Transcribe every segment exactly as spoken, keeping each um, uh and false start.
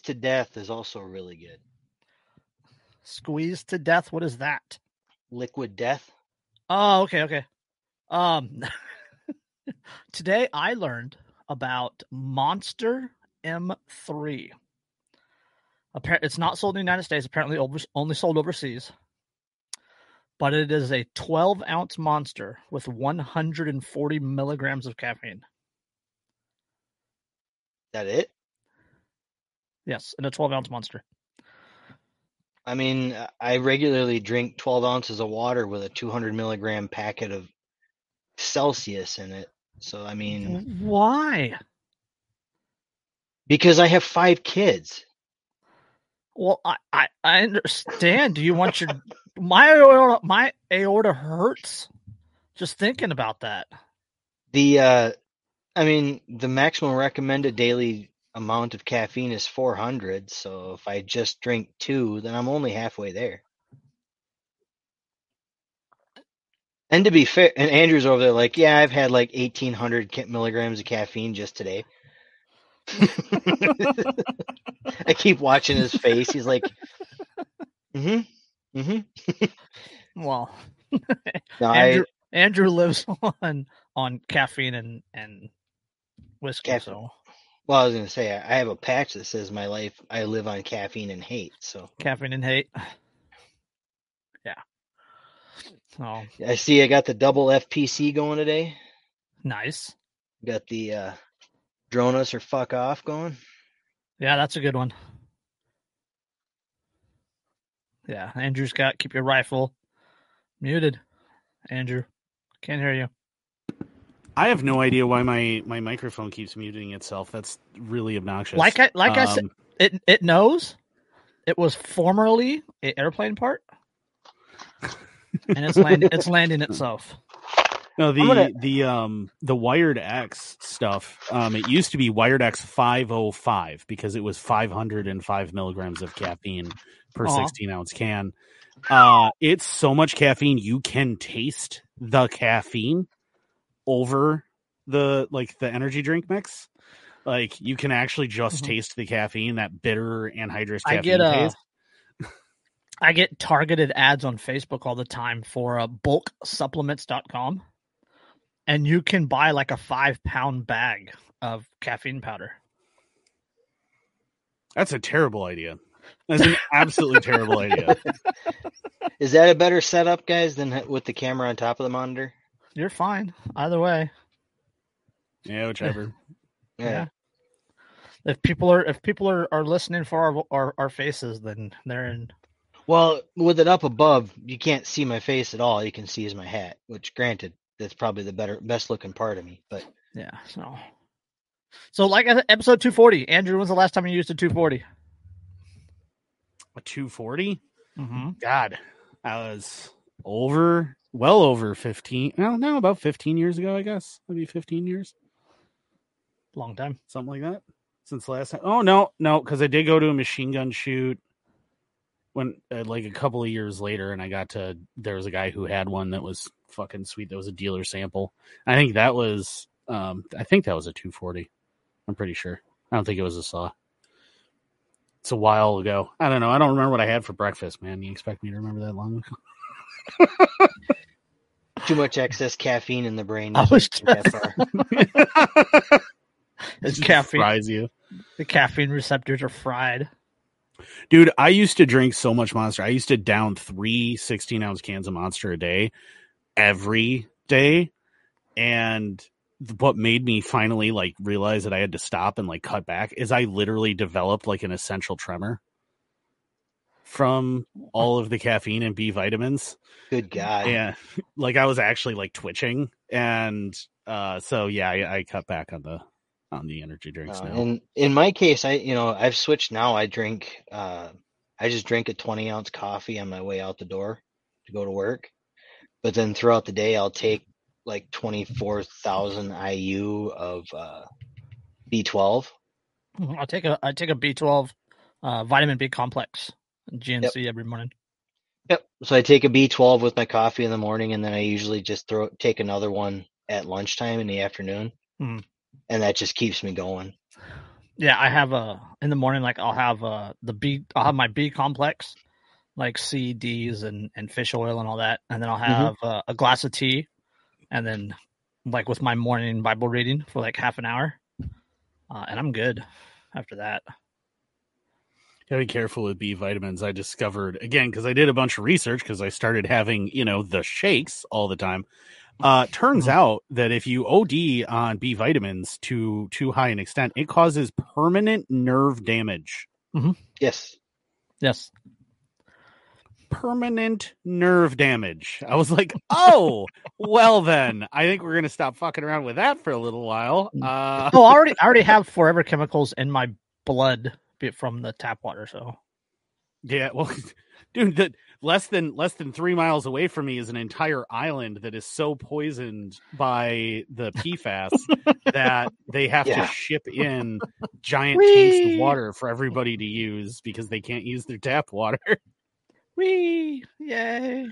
to Death is also really good. Squeezed to Death? What is that? Liquid Death. Oh, okay, okay. Um, today I learned about Monster M three. Apparently, it's not sold in the United States. Apparently, over, only sold overseas. But it is a twelve ounce monster with one hundred forty milligrams of caffeine. That it? Yes, in a twelve ounce monster. I mean, I regularly drink twelve ounces of water with a two hundred milligram packet of Celsius in it. So, I mean, why? Because I have five kids. Well, I, I, I understand. Do you want your my aorta, my aorta hurts just thinking about that. The uh, I mean, the maximum recommended daily amount of caffeine is four hundred. So if I just drink two, then I'm only halfway there. And to be fair, and Andrew's over there like, yeah, I've had like eighteen hundred milligrams of caffeine just today. I keep watching his face. He's like, mm-hmm, mm-hmm. Well, no, Andrew, I, Andrew lives on on caffeine and and whiskey. Caffeine. So, well, I was gonna say I have a patch that says my life I live on caffeine and hate. So caffeine and hate. Yeah. Oh, I see. I got the double F P C going today. Nice. Got the uh, drone us or fuck off going. Yeah, that's a good one. Yeah, Andrew's got keep your rifle muted. Andrew, can't hear you. I have no idea why my, my microphone keeps muting itself. That's really obnoxious. Like I like um, I said, it it knows it was formerly an airplane part, and it's landing it's landing itself. No, the gonna... the um the Wired X stuff. Um, it used to be Wired X five oh five because it was five hundred five milligrams of caffeine per Aww. sixteen ounce can. Uh, it's so much caffeine you can taste the caffeine over the like the energy drink mix. Like you can actually just mm-hmm. taste the caffeine, that bitter anhydrous caffeine I get a, taste. I get targeted ads on Facebook all the time for uh, bulk supplements dot com. And you can buy like a five pound bag of caffeine powder. That's a terrible idea. That's an absolutely terrible idea. Is that a better setup, guys, than with the camera on top of the monitor? You're fine. Either way. Yeah, whichever. yeah. yeah. If people are if people are, are listening for our, our our faces, then they're in. Well, with it up above, you can't see my face at all. You can see is my hat, which granted, that's probably the better, best looking part of me. But yeah, so so like episode two forty. Andrew, when's the last time you used a two forty? A two forty? Mm-hmm. God, I was over, well over fifteen. Well, now about fifteen years ago, I guess. Maybe fifteen years. Long time, something like that. Since last time. Oh no, no, because I did go to a machine gun shoot when, uh, like a couple of years later, and I got to. There was a guy who had one that was fucking sweet. That was a dealer sample. I think that was. Um, I think that was a two forty. I'm pretty sure. I don't think it was a saw. It's a while ago. I don't know. I don't remember what I had for breakfast, man. You expect me to remember that long ago? Too much excess caffeine in the brain. I was just... It's caffeine. Fries you. The caffeine receptors are fried. Dude, I used to drink so much Monster. I used to down three sixteen ounce cans of Monster a day, every day. And what made me finally like realize that I had to stop and like cut back is I literally developed like an essential tremor from all of the caffeine and B vitamins. Good God. Yeah. Like I was actually like twitching. And uh, so, yeah, I, I cut back on the, on the energy drinks uh, now. And in my case, I, you know, I've switched now. I drink, uh, I just drink a twenty ounce coffee on my way out the door to go to work. But then throughout the day, I'll take like twenty-four thousand I U of uh, B twelve. I'll take a, I take a B twelve uh, vitamin B complex G N C yep. every morning. Yep. So I take a B twelve with my coffee in the morning, and then I usually just throw, take another one at lunchtime in the afternoon. Mm. And that just keeps me going. Yeah, I have a in the morning. Like I'll have uh the B. I'll have my B complex, like C, D's, and and fish oil and all that, and then I'll have mm-hmm. uh, a glass of tea, and then like with my morning Bible reading for like half an hour, uh, and I'm good after that. Gotta be careful with B vitamins. I discovered again because I did a bunch of research because I started having you know the shakes all the time. Uh, turns mm-hmm. out that if you O D on B vitamins to too high an extent, it causes permanent nerve damage. Mm-hmm. Yes. Yes. Permanent nerve damage. I was like, oh, well then, I think we're going to stop fucking around with that for a little while. Uh, oh, I already, I already have forever chemicals in my blood from the tap water, so. Yeah, well, dude, the, less than less than three miles away from me is an entire island that is so poisoned by the P FAS that they have yeah. to ship in giant Whee! tanks of water for everybody to use because they can't use their tap water. Wee! Yay!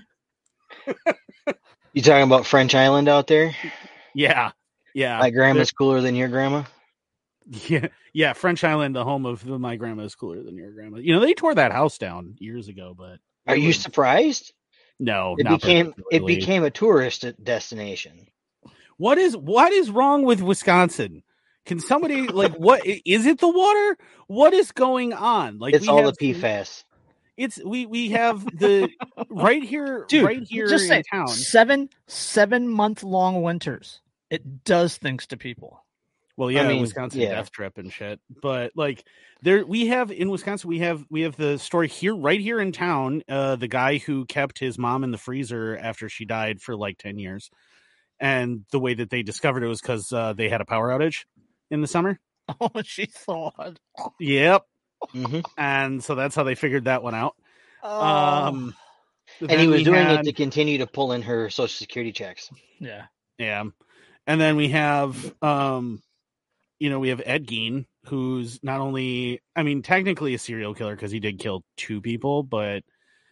You talking about French Island out there? Yeah, yeah. My grandma's They're... cooler than your grandma. Yeah, yeah. French Island, the home of my grandma, is cooler than your grandma. You know, they tore that house down years ago, but are you surprised? No, it not became it became a tourist destination. What is what is wrong with Wisconsin? Can somebody like what is it? The water? What is going on? Like it's we all have, the P FAS. It's we we have the right here, Dude, right here just in say, town. Seven seven month long winters. It does things to people. Well, yeah, I mean, Wisconsin yeah. death trip and shit. But like there we have in Wisconsin, we have we have the story here right here in town. Uh, the guy who kept his mom in the freezer after she died for like ten years. And the way that they discovered it was because uh, they had a power outage in the summer. Oh, she thought. Yep. Mm-hmm. And so that's how they figured that one out. Oh. Um, and he was doing had... it to continue to pull in her Social Security checks. Yeah. Yeah. And then we have, um, you know, we have Ed Gein, who's not only, I mean, technically a serial killer because he did kill two people, but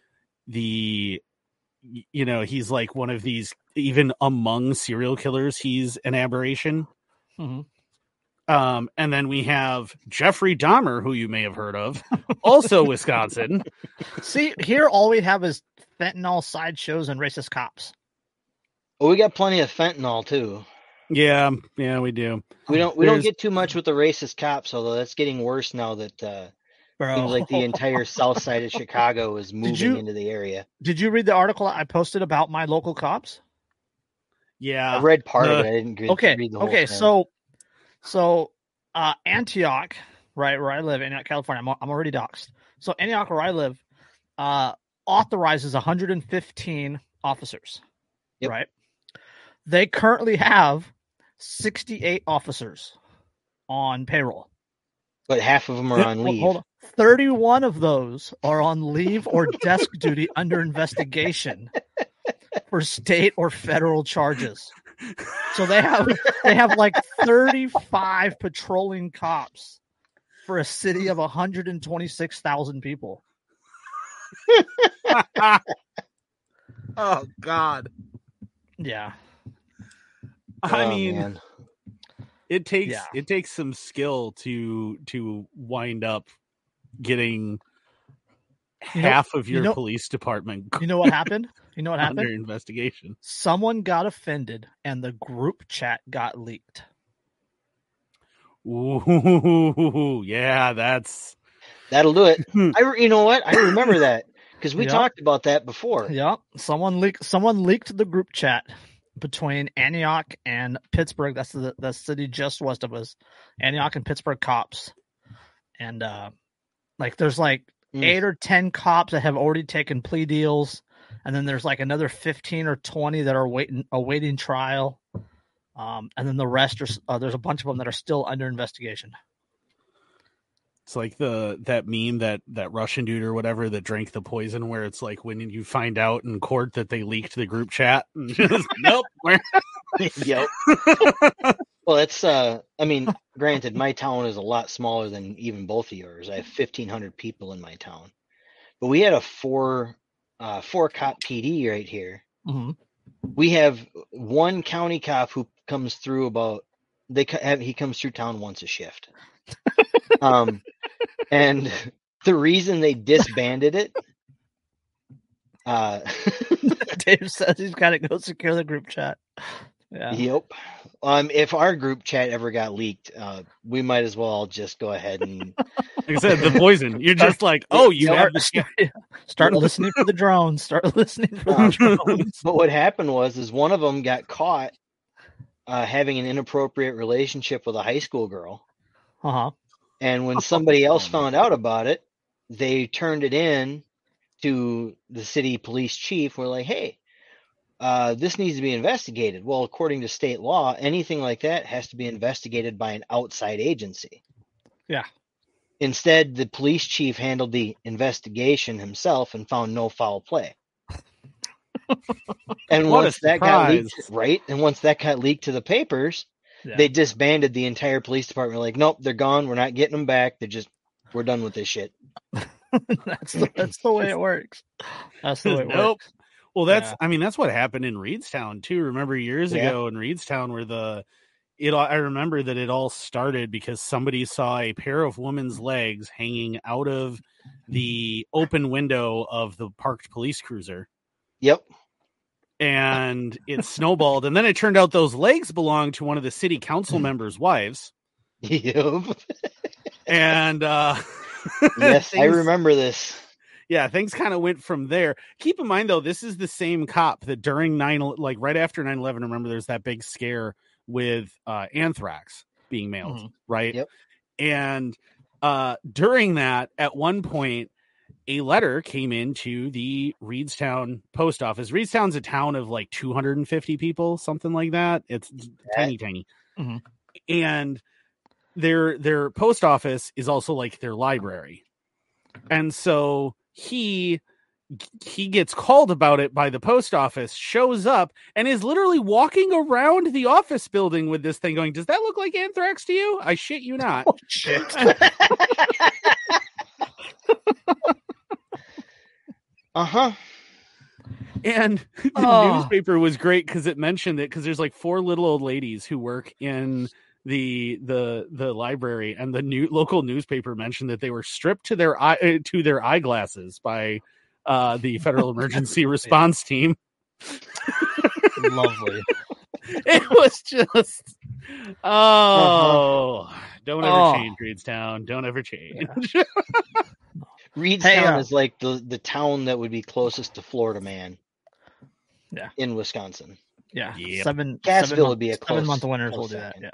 the, you know, he's like one of these, even among serial killers, he's an aberration. Mm-hmm. Um, and then we have Jeffrey Dahmer, who you may have heard of, also Wisconsin. See, here all we have is fentanyl sideshows and racist cops. Well, we got plenty of fentanyl too. Yeah, yeah, we do. We don't we There's... don't get too much with the racist cops, although that's getting worse now that uh, Bro. seems like the entire south side of Chicago is moving you, into the area. Did you read the article I posted about my local cops? Yeah, I read part uh, of it. I didn't read, okay, read the whole okay. thing. So, so uh, Antioch, right where I live, Antioch, California. I'm, I'm already doxxed. So Antioch, where I live, uh, authorizes one hundred fifteen officers. Yep. Right. They currently have sixty-eight officers on payroll. But half of them are on leave. Hold on. thirty-one of those are on leave or desk duty under investigation for state or federal charges. So they have they have like thirty-five patrolling cops for a city of one hundred twenty-six thousand people. Oh God. Yeah. I oh, mean, man. it takes Yeah. it takes some skill to to wind up getting You know- half of you your know- police department You know what happened? You know what under happened? investigation. Someone got offended and the group chat got leaked. Ooh, yeah, that's That'll do it. I re- you know what? I remember that because we Yeah. talked about that before. Yeah, someone leaked. Someone leaked the group chat between Antioch and Pittsburgh. That's the the city just west of us. Antioch and Pittsburgh cops, and uh, like there's like Mm. eight or ten cops that have already taken plea deals, and then there's like another fifteen or twenty that are waiting awaiting trial, um, and then the rest are uh, there's a bunch of them that are still under investigation. It's like the that meme that that Russian dude or whatever that drank the poison, where it's like when you find out in court that they leaked the group chat. And just, nope. Yep. Well, it's uh I mean, granted, my town is a lot smaller than even both of yours. I have fifteen hundred people in my town. But we had a four uh four cop P D right here. Mm-hmm. We have one county cop who comes through about they co- have he comes through town once a shift. Um, and the reason they disbanded it, uh, Dave says he's got to go secure the group chat. Yeah. Yep. Um, if our group chat ever got leaked, uh, we might as well just go ahead and. Like I said, the poison. You're just like, oh, you start, have the. start, start listening for the drones. Start listening for the drones. But what happened was, is one of them got caught uh, having an inappropriate relationship with a high school girl. Uh huh. And when somebody else found out about it, they turned it in to the city police chief. We're like, hey, uh, this needs to be investigated. Well, according to state law, anything like that has to be investigated by an outside agency. Yeah. Instead, the police chief handled the investigation himself and found no foul play. And What once a that got surprise. leaked, right? And once that got leaked to the papers, Yeah. they disbanded the entire police department. Like, nope, they're gone. We're not getting them back. They're just, we're done with this shit. that's the, that's the way it works. That's the way it Nope. works. Well, that's, Yeah. I mean, that's what happened in Reedstown too. Remember years Yeah. ago in Reedstown where the, it, I remember that it all started because somebody saw a pair of women's legs hanging out of the open window of the parked police cruiser. Yep. And it snowballed. And then it turned out those legs belonged to one of the city council members' wives. Yep. And, uh, Yes, I things- remember this. Yeah, things kind of went from there. Keep in mind, though, this is the same cop that during nine, like right after nine eleven, remember there's that big scare with uh, anthrax being mailed, Mhm. right? Yep. And uh, during that, at one point, a letter came into the Reedstown post office. Reedstown's a town of like two hundred fifty people, something like that. It's tiny, tiny. Mhm. And their their post office is also like their library. And so he he gets called about it by the post office, shows up, and is literally walking around the office building with this thing going, does that look like anthrax to you? I shit you not. Oh, shit. Uh-huh. And the Oh. newspaper was great because it mentioned it because there's like four little old ladies who work in the the the library, and the new local newspaper mentioned that they were stripped to their eye uh, to their eyeglasses by uh the Federal Emergency Response Team. Lovely. It was just oh Uh-huh. don't ever Oh. change, Reedstown. Don't ever change. Reedstown Hey, uh, is like the, the town that would be closest to Florida Man. Yeah. In Wisconsin. Yeah. Yep. Seven. Cassville seven month, would be a seven close- month winners will close do that. second. Yeah.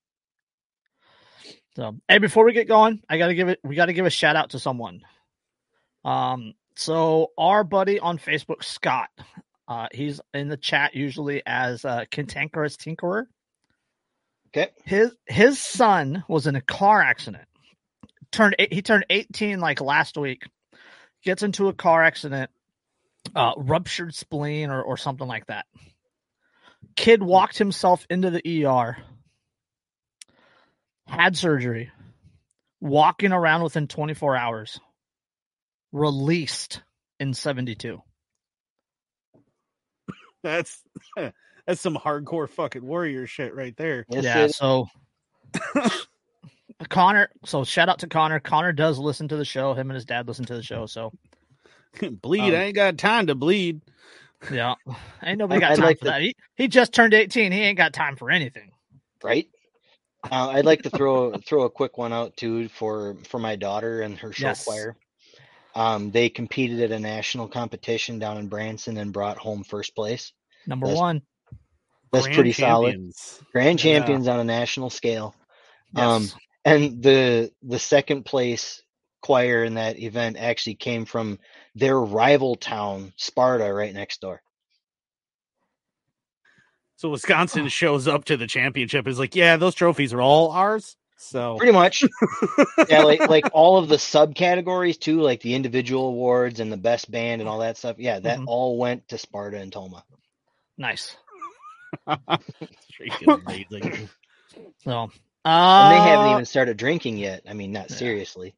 So, hey, before we get going, I gotta give it. We gotta give a shout out to someone. Um. So our buddy on Facebook, Scott, uh, he's in the chat usually as uh, Cantankerous Tinkerer. Okay. His his son was in a car accident. Turned eight, he turned eighteen like last week. Gets into a car accident, uh, ruptured spleen or or something like that. Kid walked himself into the E R. Had surgery. Walking around within twenty-four hours. Released in seventy-two. That's that's some hardcore fucking warrior shit right there. Yes, yeah, it- so Connor, so shout out to Connor. Connor does listen to the show. Him and his dad listen to the show. So Bleed. Um, I ain't got time to bleed. yeah, ain't nobody got I'd time like for to- that. He, he just turned eighteen. He ain't got time for anything. right? Uh, I'd like to throw throw a quick one out too for for my daughter and her show Yes. choir. Um, they competed at a national competition down in Branson and brought home first place. Number That's- one. That's Grand pretty solid. champions. Grand Yeah. champions on a national scale. Yes. Um, and the the second place choir in that event actually came from their rival town, Sparta, right next door. So Wisconsin shows up to the championship is like, yeah, those trophies are all ours. So Pretty much. Yeah, like like all of the subcategories too, like the individual awards and the best band and all that stuff. Yeah, that Mhm. all went to Sparta and Toma. Nice. freaking amazing. So, uh, And they haven't even started drinking yet. I mean, not yeah. seriously.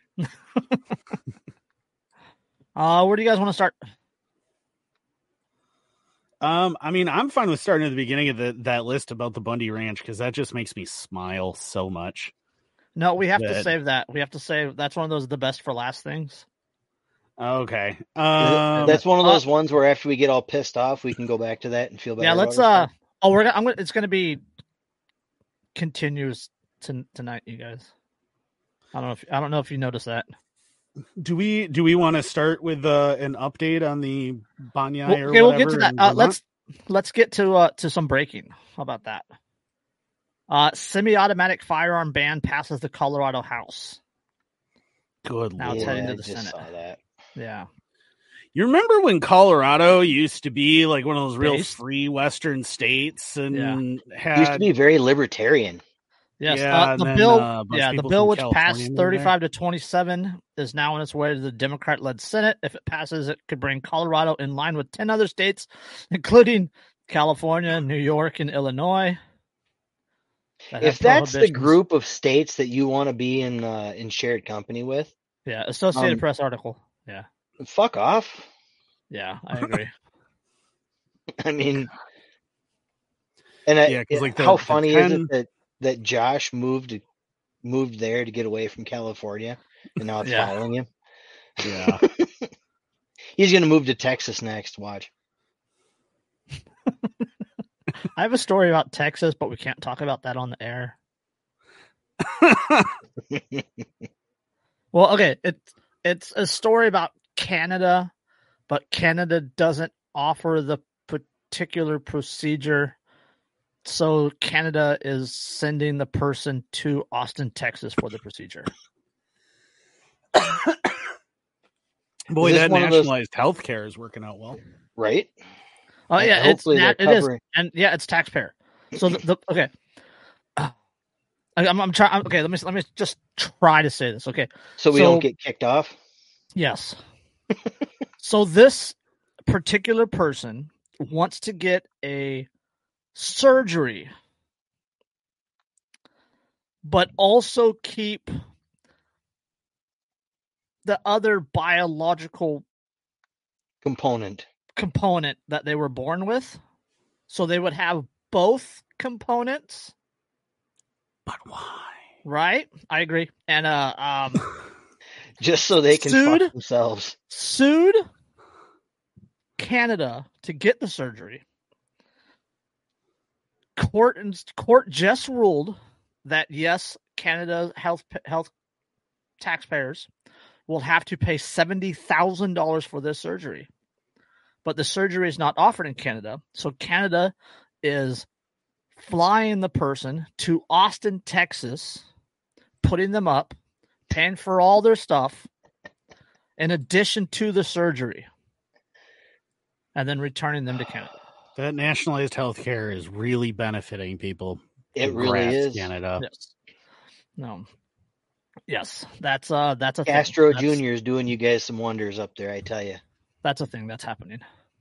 Uh, where do you guys want to start? Um, I mean, I'm fine with starting at the beginning of the, that list about the Bundy Ranch because that just makes me smile so much. No, we have to That- save that. We have to save. That's one of those the best for last things. Okay. Is it- Um, That's one of uh, those ones where after we get all pissed off, we can go back to that and feel better. Yeah, about let's. Uh, ourselves. oh, we're. Gonna, I'm gonna. It's gonna be continuous to, tonight, you guys. I don't know if I don't know if you noticed that. do we do we want to start with uh, an update on the Banyai Well, or okay, we'll whatever? get to that. in Uh, Vermont? let's let's get to uh, to some breaking. How about that? Uh, semi-automatic firearm ban passes the Colorado House. Good Now it's lord. heading yeah, to I the just Senate. saw that. Yeah. You remember when Colorado used to be like one of those real Based? free Western states and had It used to be very libertarian. Yes, Yeah, uh, and the then, bill. uh, a bunch yeah, of the people bill from which California passed moved there. thirty-five to twenty-seven is now on its way to the Democrat-led Senate. If it passes, it could bring Colorado in line with ten other states, including California, New York, and Illinois. that have If that's the prohibitions. group of states that you want to be in uh, in shared company with, Yeah, Associated Um, Press article. Yeah, fuck off. yeah, I agree. I mean, and I, Yeah, 'cause, like, the- how the funny is ten it that that Josh moved moved there to get away from California, and now it's Yeah. following him. Yeah. He's gonna move to Texas next. Watch. I have a story about Texas, but we can't talk about that on the air. Well, okay, it's it's a story about Canada, but Canada doesn't offer the particular procedure. So Canada is sending the person to Austin, Texas for the procedure. Boy, Is this that one of those- nationalized health care is working out well. Right? Oh And yeah, it's hopefully nat- they're it is, covering- and yeah, it's taxpayer. So the, the okay, I, I'm, I'm trying. Okay, let me let me just try to say this. Okay, So we So- don't get kicked off. yes. So this particular person wants to get a surgery, but also keep the other biological Component. component that they were born with. So they would have both components, But why? right? I agree. And uh um Just so they can Sued? fuck themselves. sued Canada to get the surgery. Court and court just ruled that yes, Canada's health health taxpayers will have to pay seventy thousand dollars for this surgery. But the surgery is not offered in Canada. So Canada is flying the person to Austin, Texas, putting them up, paying for all their stuff, in addition to the surgery, and then returning them to Canada. That nationalized health care is really benefiting people. It really Congrats, is. Canada. Yes. No. Yes, that's uh that's a Castro thing. That's, Junior is doing you guys some wonders up there, I tell you. That's a thing that's happening.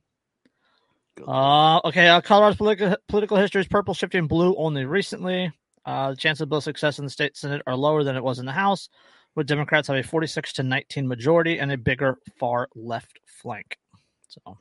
Uh, okay, uh, Colorado's political political history is purple shifting blue only recently. Uh, the chances of Bill's success in the state senate are lower than it was in the House, with Democrats have a forty-six to nineteen majority and a bigger far left flank. So,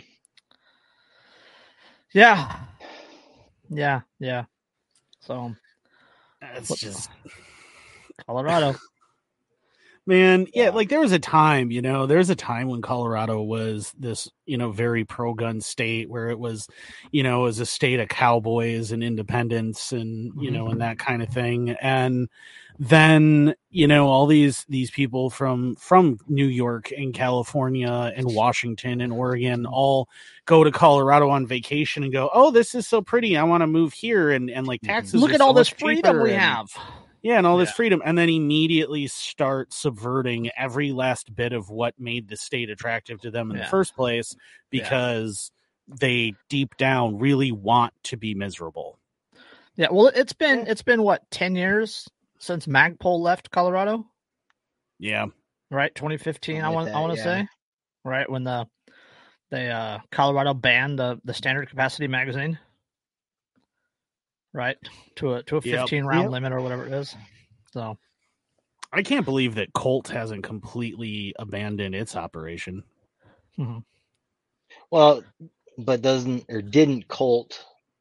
yeah, yeah, yeah. So, It's What- just Colorado. Man, yeah, Yeah. like there was a time, you know, there was a time when Colorado was this, you know, very pro gun state where it was, you know, it was a state of cowboys and independence and, you Mhm. know, and that kind of thing. And then, you know, all these these people from from New York and California and Washington and Oregon all go to Colorado on vacation and go, "Oh, this is so pretty. I want to move here." And and like taxes Look are at so all this much freedom cheaper we and- have. Yeah, and all this Yeah. freedom, and then immediately start subverting every last bit of what made the state attractive to them in Yeah. the first place because they deep down really want to be miserable. Yeah, well, it's been Yeah. it's been what ten years since Magpul left Colorado, Yeah. right? twenty fifteen, I Something like want I that, want to yeah. say, right when the the uh, Colorado banned the the standard capacity magazine, right, to a to a Yep. fifteen round Yep. limit or whatever it is. So I can't believe that Colt hasn't completely abandoned its operation. mhm. Well, but doesn't or didn't Colt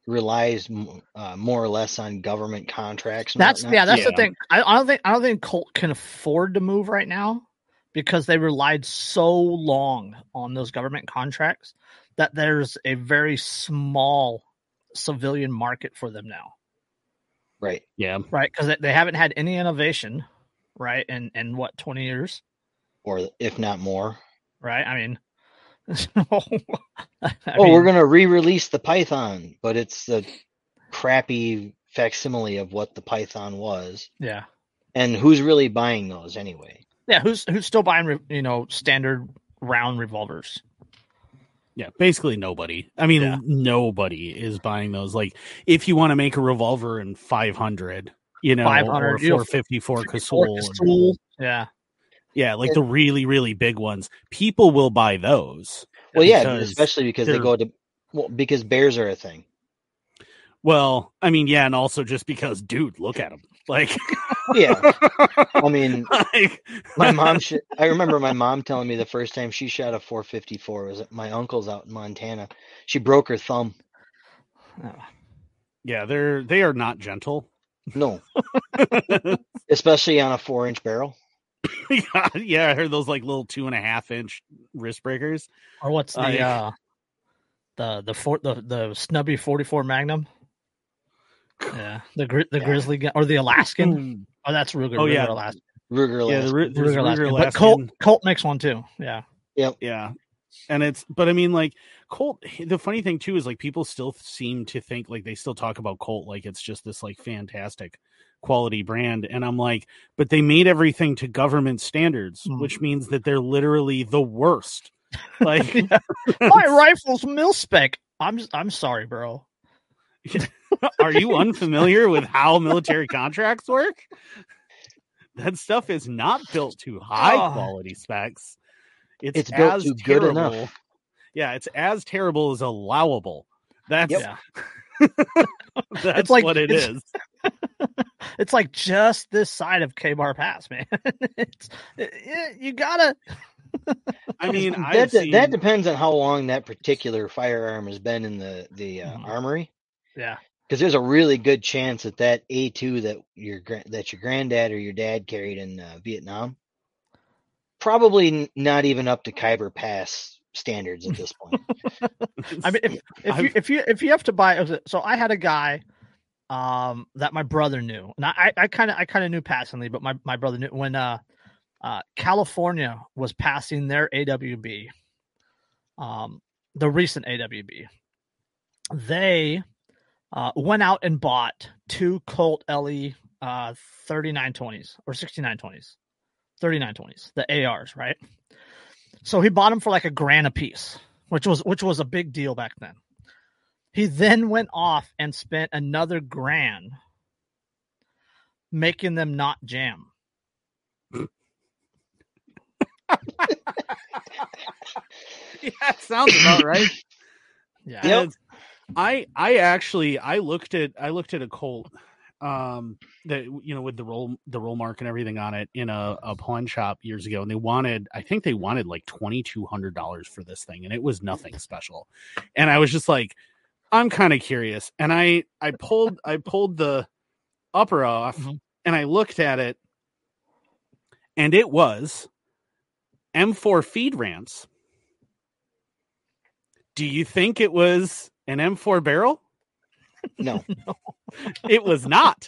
relies uh, more or less on government contracts. And That's whatnot. yeah. That's Yeah. the thing. I, I don't think I don't think Colt can afford to move right now because they relied so long on those government contracts that there's a very small civilian market for them now. Right. Yeah. Right, because they, they haven't had any innovation, right, in in what twenty years, Or if not more. right? I mean, I oh, mean, we're gonna re-release the Python, but it's the crappy facsimile of what the Python was. yeah, And who's really buying those anyway? Yeah, who's who's still buying you know standard round revolvers? Yeah, basically nobody. I mean, Yeah. nobody is buying those. Like, if you want to make a revolver in five hundred, you know, five hundred, or you know, four fifty-four fifty-four Casull, Casull, yeah, yeah, like And- the really, really big ones, people will buy those. Well, yeah, because especially because they they're- go to well, because bears are a thing. Well, I mean, yeah, and also just because, dude, look at them. Like, Yeah, I mean, like, my mom. Sh- I remember my mom telling me the first time she shot a four fifty-four was at my uncle's out in Montana. She broke her thumb. Oh. yeah, they're they are not gentle. No, especially on a four-inch barrel. yeah, yeah, I heard those like little two and a half inch wrist breakers. or what's the Like- uh the the four the the snubby forty-four Magnum? Yeah, the gri- the Yeah. grizzly gun or the Alaskan. Oh, that's Ruger. Oh, Ruger yeah. Alaskan. Ruger. Yeah, Alaskan. the, Ru- there's Ruger Ruger Alaskan. Alaskan. But Colt Colt makes one too. Yeah. Yeah. And it's, but I mean, like, Colt, the funny thing too is like people still seem to think like they still talk about Colt like it's just this like fantastic quality brand. And I'm like, but they made everything to government standards, Mm. which means that they're literally the worst. Like, Yeah. My rifle's mil spec. I'm I'm sorry, bro. are you unfamiliar with how military contracts work? That stuff is not built to high Oh. quality specs. It's, It's built as to good terrible. enough. Yeah, it's as terrible as allowable. That's Yeah. that's It's like- what it it's- is. It's like just this side of K-Bar Pass, man. it's it, you gotta. I mean, that, I've de- seen, that depends on how long that particular firearm has been in the the uh, Mhm. armory. Yeah. Because there's a really good chance that that A two that your gra- that your granddad or your dad carried in uh, Vietnam, probably n- not even up to Khyber Pass standards at this point. I mean, if if you I've- if you if you have to buy, so I had a guy, um, that my brother knew, and I I kind of I kind of knew passingly, but my my brother knew when uh, uh, California was passing their A W B, um, the recent A W B, they uh went out and bought two Colt L E uh thirty-nine twenties or sixty-nine twenties, thirty-nine twenties, the A Rs, right? So he bought them for like a grand a piece, which was which was a big deal back then. He then went off and spent another grand making them not jam. yeah, it sounds about right. Yeah. Yep. And I I actually I looked at I looked at a Colt um that you know with the roll the roll mark and everything on it in a, a pawn shop years ago, and they wanted I think they wanted like twenty-two hundred dollars for this thing, and it was nothing special. And I was just like, I'm kind of curious. And I I pulled I pulled the upper off Mhm. and I looked at it, and it was M four feed ramps. Do you think it was an M four barrel? No, It was not.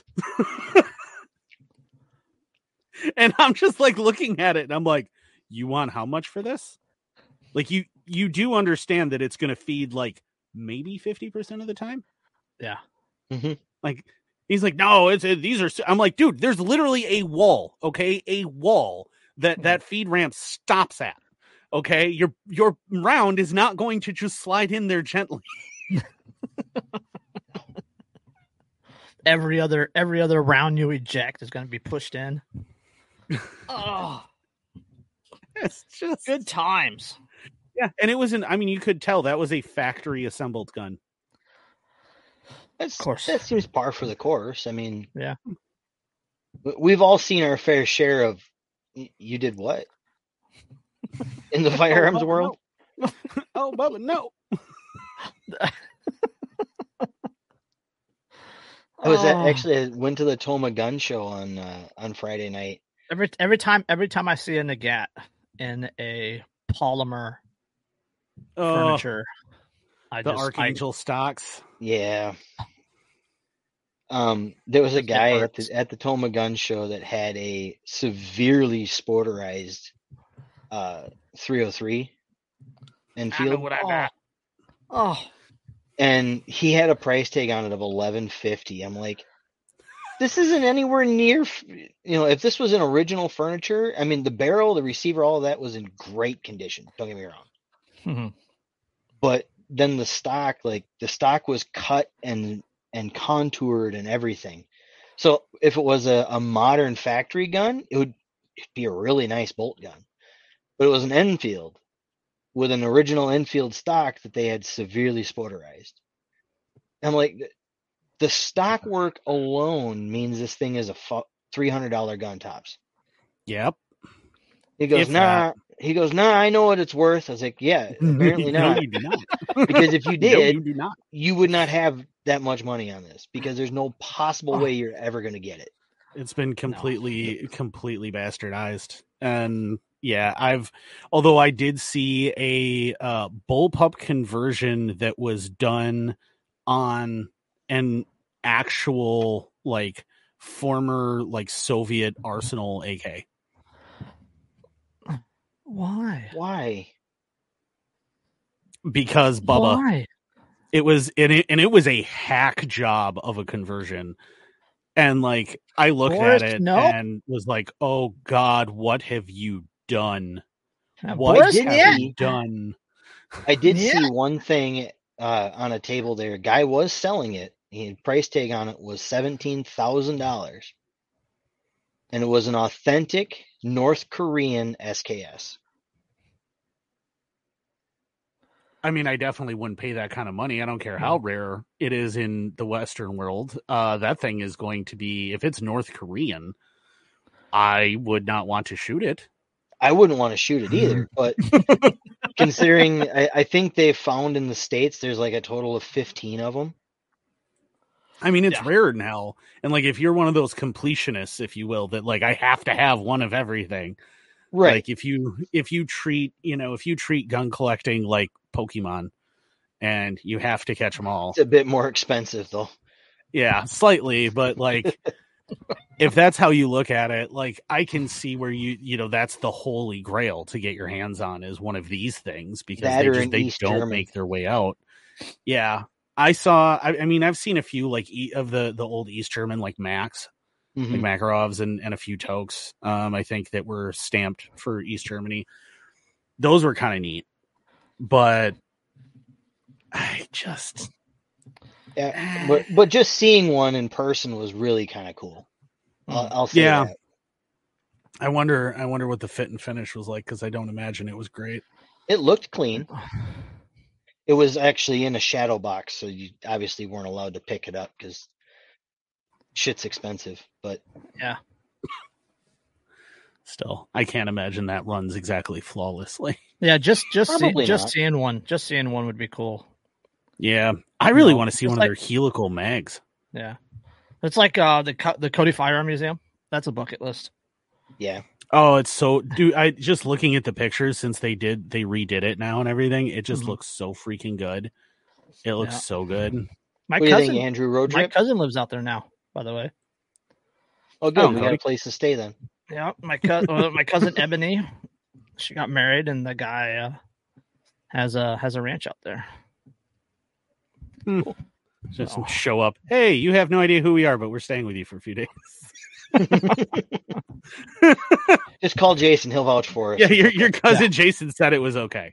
And I'm just like looking at it and I'm like, you want how much for this? Like you you do understand that it's going to feed like maybe fifty percent of the time? Yeah. Mhm. Like he's like, "No, it's it, these are s-" I'm like, "Dude, there's literally a wall, okay? A wall that that feed ramp stops at. Okay? Your your round is not going to just slide in there gently." Every other every other round you eject is going to be pushed in. Oh, It's just good times. Yeah, and it was an I mean, you could tell that was a factory assembled gun. that's Of course. that seems par for the course. I mean, Yeah. w- we've all seen our fair share of. y- You did what in the firearms Bubba, world? no. Oh, Bubba, no. I was at, Oh, actually I went to the Toma Gun Show on uh, on Friday night. every every time every time I see a Nagat in a polymer Oh, furniture, I the just Archangel stocks. Yeah. Um, there was a Just get guy at hurts. the at the Toma Gun Show that had a severely sporterized uh three oh three I know Enfield, what I I, got. oh, oh, and he had a price tag on it of eleven fifty. I'm like, this isn't anywhere near, f- you know, if this was an original furniture, I mean, the barrel, the receiver, all of that was in great condition. Don't get me wrong. mhm. But then the stock, like the stock was cut and and contoured and everything. So if it was a, a modern factory gun, it would be a really nice bolt gun. But it was an Enfield with an original Enfield stock that they had severely sporterized. I'm like, the stock work alone means this thing is a three hundred dollars gun tops. Yep. He goes, If that. nah. He goes, nah, I know what it's worth. I was like, yeah, apparently no, not. you do not. Because if you No, did, you do not. you would not have that much money on this because there's no possible Oh. way you're ever going to get it. It's been completely, completely bastardized. And yeah, I've, although I did see a uh, bullpup conversion that was done on an actual, like, former, like, Soviet arsenal A K. Why? Why? Because Bubba, Why? it was, and it, and it was a hack job of a conversion. And like, I looked Boris, at it no. and was like, "Oh God, what have you done? Uh, What Boris, have yeah. you done?" I did Yeah. see one thing uh, on a table there. A guy was selling it. The price tag on it was seventeen thousand dollars. And it was an authentic North Korean S K S. I mean, I definitely wouldn't pay that kind of money. I don't care how rare it is in the Western world. Uh, that thing is going to be, if it's North Korean, I would not want to shoot it. I wouldn't want to shoot it either, but considering I, I think they found in the States there's like a total of fifteen of them. I mean, it's Yeah. rare in hell. And like, if you're one of those completionists, if you will, that like, I have to have one of everything. Right. Like if you, if you treat, you know, if you treat gun collecting like Pokemon and you have to catch them all. It's a bit more expensive though. Yeah, slightly, but like, if that's how you look at it, like I can see where you, you know, that's the holy grail to get your hands on is one of these things because That they or just, an they East don't German. make their way out. Yeah. I saw, I, I mean, I've seen a few like e- of the, the old East German, like Max, Mhm. like Makarovs and, and a few Tokes, um, I think that were stamped for East Germany. Those were kind of neat, but I just, Yeah, but but just seeing one in person was really kind of cool. I'll, I'll say Yeah. that. I wonder, I wonder what the fit and finish was like. Cause I don't imagine it was great. It looked clean. It was actually in a shadow box, so you obviously weren't allowed to pick it up because shit's expensive. But Still, I can't imagine that runs exactly flawlessly. Yeah, just just see, Probably just not. seeing one, just seeing one would be cool. Yeah. I really No, want to see it's one like- of their helical mags. Yeah, it's like uh the Co- the Cody Firearm Museum. That's a bucket list. yeah, Oh, it's so, dude, I just looking at the pictures since they did, they redid it now and everything. It just Mhm. looks so freaking good. It looks Yeah. so good. My what do you cousin, think, Andrew? Road my trip? cousin lives out there now. By the way, Oh, good. Oh, we got Cody. a place to stay then. yeah, my cousin, uh, my cousin Ebony, she got married, and the guy uh, has a has a ranch out there. Just Oh. show up. Hey, you have no idea who we are, but we're staying with you for a few days. Just call Jason; he'll vouch for us. Yeah, your your cousin Jason said it was okay.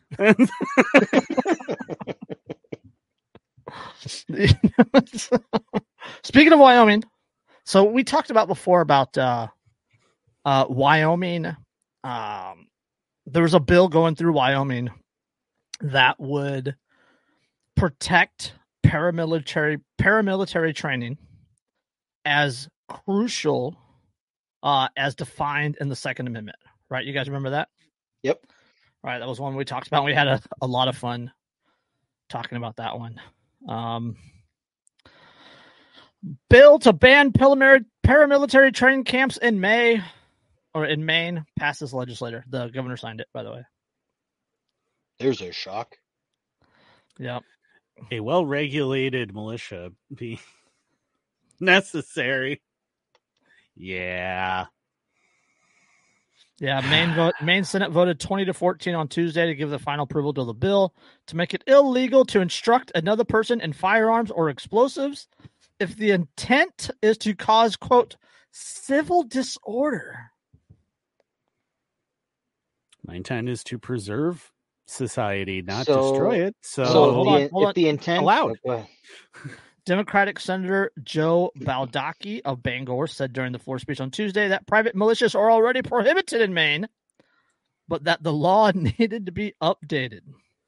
Speaking of Wyoming, so we talked about before about uh, uh, Wyoming. Um, there was a bill going through Wyoming that would protect paramilitary paramilitary training as crucial uh, as defined in the Second Amendment. Right? You guys remember that? Yep. Right. That was one we talked about. We had a, a lot of fun talking about that one. Um, Bill to ban paramilitary, paramilitary training camps in May or in Maine passes legislator. The governor signed it, by the way. There's a shock. Yep. A well-regulated militia be necessary. Yeah. Yeah, Maine vote, Maine Senate voted twenty to fourteen on Tuesday to give the final approval to the bill to make it illegal to instruct another person in firearms or explosives if the intent is to cause, quote, civil disorder. My intent is to preserve society, not So- destroy it. So, So, hold if, on, the, hold if on. the intent Allowed. oh, go ahead. Democratic Senator Joe Baldacci of Bangor said during the floor speech on Tuesday that private militias are already prohibited in Maine, but that the law needed to be updated.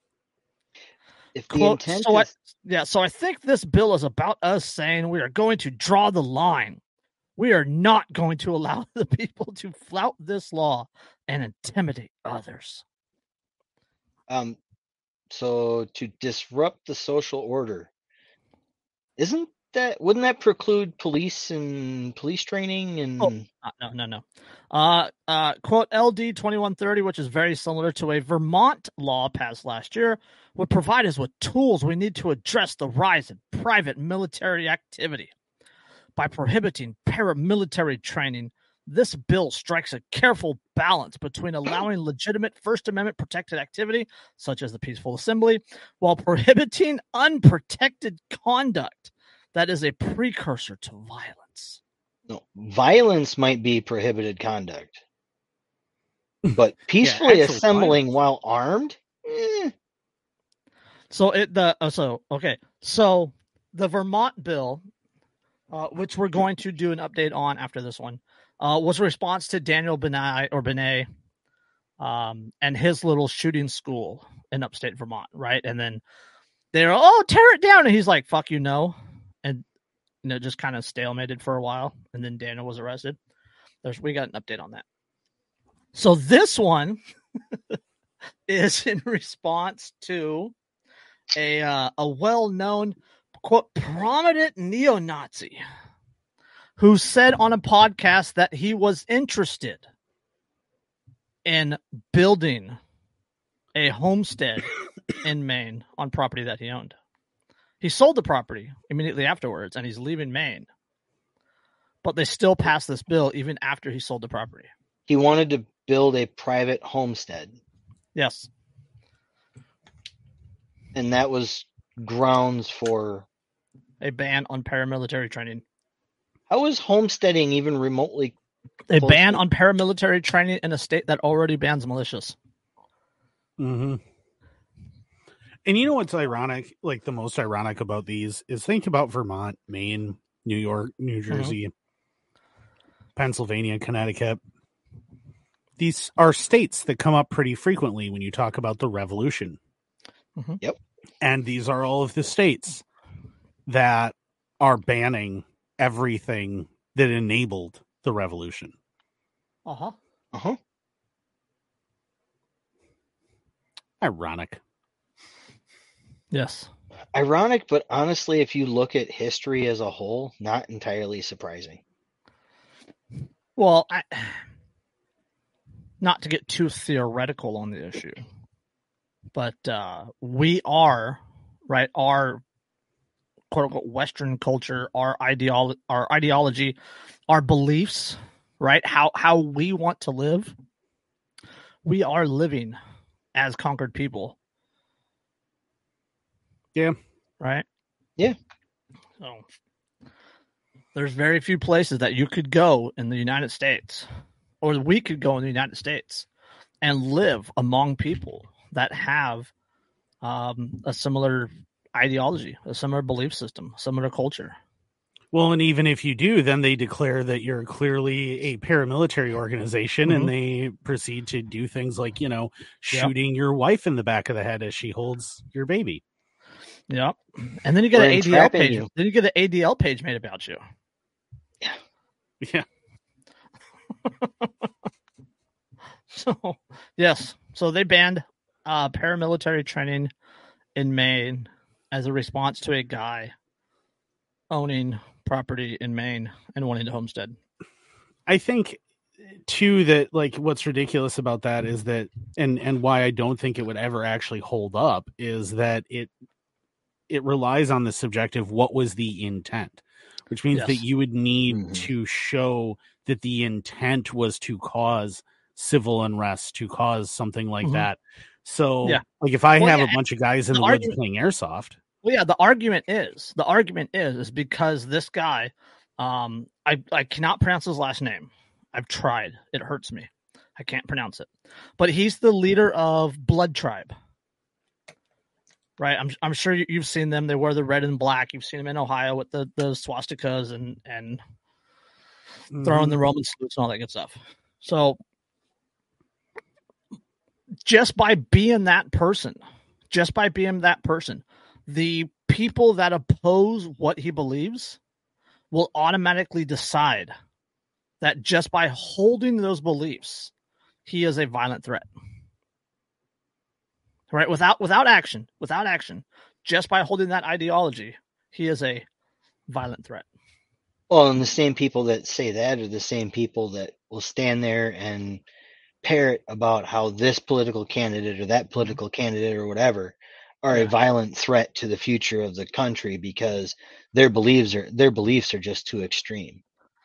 If the Quote, intent so I, is yeah, so I think this bill is about us saying we are going to draw the line. We are not going to allow the people to flout this law and intimidate others. um, so to disrupt the social order, isn't that wouldn't that preclude police and police training and Oh. Uh, no, no, no. Uh, uh, quote, L D twenty-one thirty, which is very similar to a Vermont law passed last year, would provide us with tools we need to address the rise in private military activity. By prohibiting paramilitary training, this bill strikes a careful balance between allowing legitimate First Amendment protected activity, such as the peaceful assembly, while prohibiting unprotected conduct that is a precursor to violence. no violence might be prohibited conduct, but peacefully actual assembling violence. while armed, eh, So it the uh, so okay so the Vermont bill, uh, which we're going to do an update on after this one, uh, was a response to Daniel Benet or Benet, um, and his little shooting school in upstate Vermont, right? And then they're oh tear it down, and he's like fuck you no, and you know just kind of stalemated for a while, and then Daniel was arrested. There's we got an update on that. So this one is in response to a uh, a well-known, quote, prominent neo-Nazi who said on a podcast that he was interested in building a homestead in Maine on property that he owned. He sold the property immediately afterwards, and he's leaving Maine. But they still passed this bill even after he sold the property. he wanted to build a private homestead, Yes. and that was grounds for A ban on paramilitary training. how is homesteading even remotely A Close ban to- on paramilitary training in a state that already bans militias. Mm-hmm. And you know what's ironic? Like the most ironic about these is think about Vermont, Maine, New York, New Jersey, Pennsylvania, Connecticut. These are states that come up pretty frequently when you talk about the revolution. Mhm. Yep. And these are all of the states that are banning everything that enabled the revolution. Uh-huh. uh-huh Ironic. Yes. ironic, but honestly, if you look at history as a whole, not entirely surprising. Well, I, not to get too theoretical on the issue, but uh, we are, right, our quote-unquote Western culture, our ideolo- our ideology, our beliefs, right, how, how we want to live, we are living as conquered people. Yeah. Right? Yeah. So there's very few places that you could go in the United States, or we could go in the United States and live among people that have um, a similar ideology, a similar belief system, similar culture. Well, and even if you do, then they declare that you're clearly a paramilitary organization, Mhm. and they proceed to do things like, you know, Yep. shooting your wife in the back of the head as she holds your baby. Yep. And then you get Or an A D L entrapping page. you. Then you get an A D L page made about you. Yeah. So yes, so they banned uh, paramilitary training in Maine as a response to a guy owning property in Maine and wanting to homestead. I think too that like what's ridiculous about that is that and and why I don't think it would ever actually hold up is that it it relies on the subjective what was the intent, which means Yes. that you would need Mhm. to show that the intent was to cause civil unrest, to cause something like Mhm. that. So Yeah. like if I Well, have yeah, a bunch of guys in the the woods argument- playing airsoft. Well, yeah, the argument is the argument is is because this guy, um, I I cannot pronounce his last name. I've tried. It hurts me. I can't pronounce it. But he's the leader of Blood Tribe. Right? I'm I'm sure you- you've seen them. They wear the red and black. You've seen them in Ohio with the, the swastikas and and throwing Mhm. the Roman salutes and all that good stuff. So just by being that person, just by being that person, the people that oppose what he believes will automatically decide that just by holding those beliefs, he is a violent threat. Right? Without without action, without action, just by holding that ideology, he is a violent threat. Well, and the same people that say that are the same people that will stand there and parrot about how this political candidate or that political candidate or whatever are Yeah. a violent threat to the future of the country because their beliefs are their beliefs are just too extreme.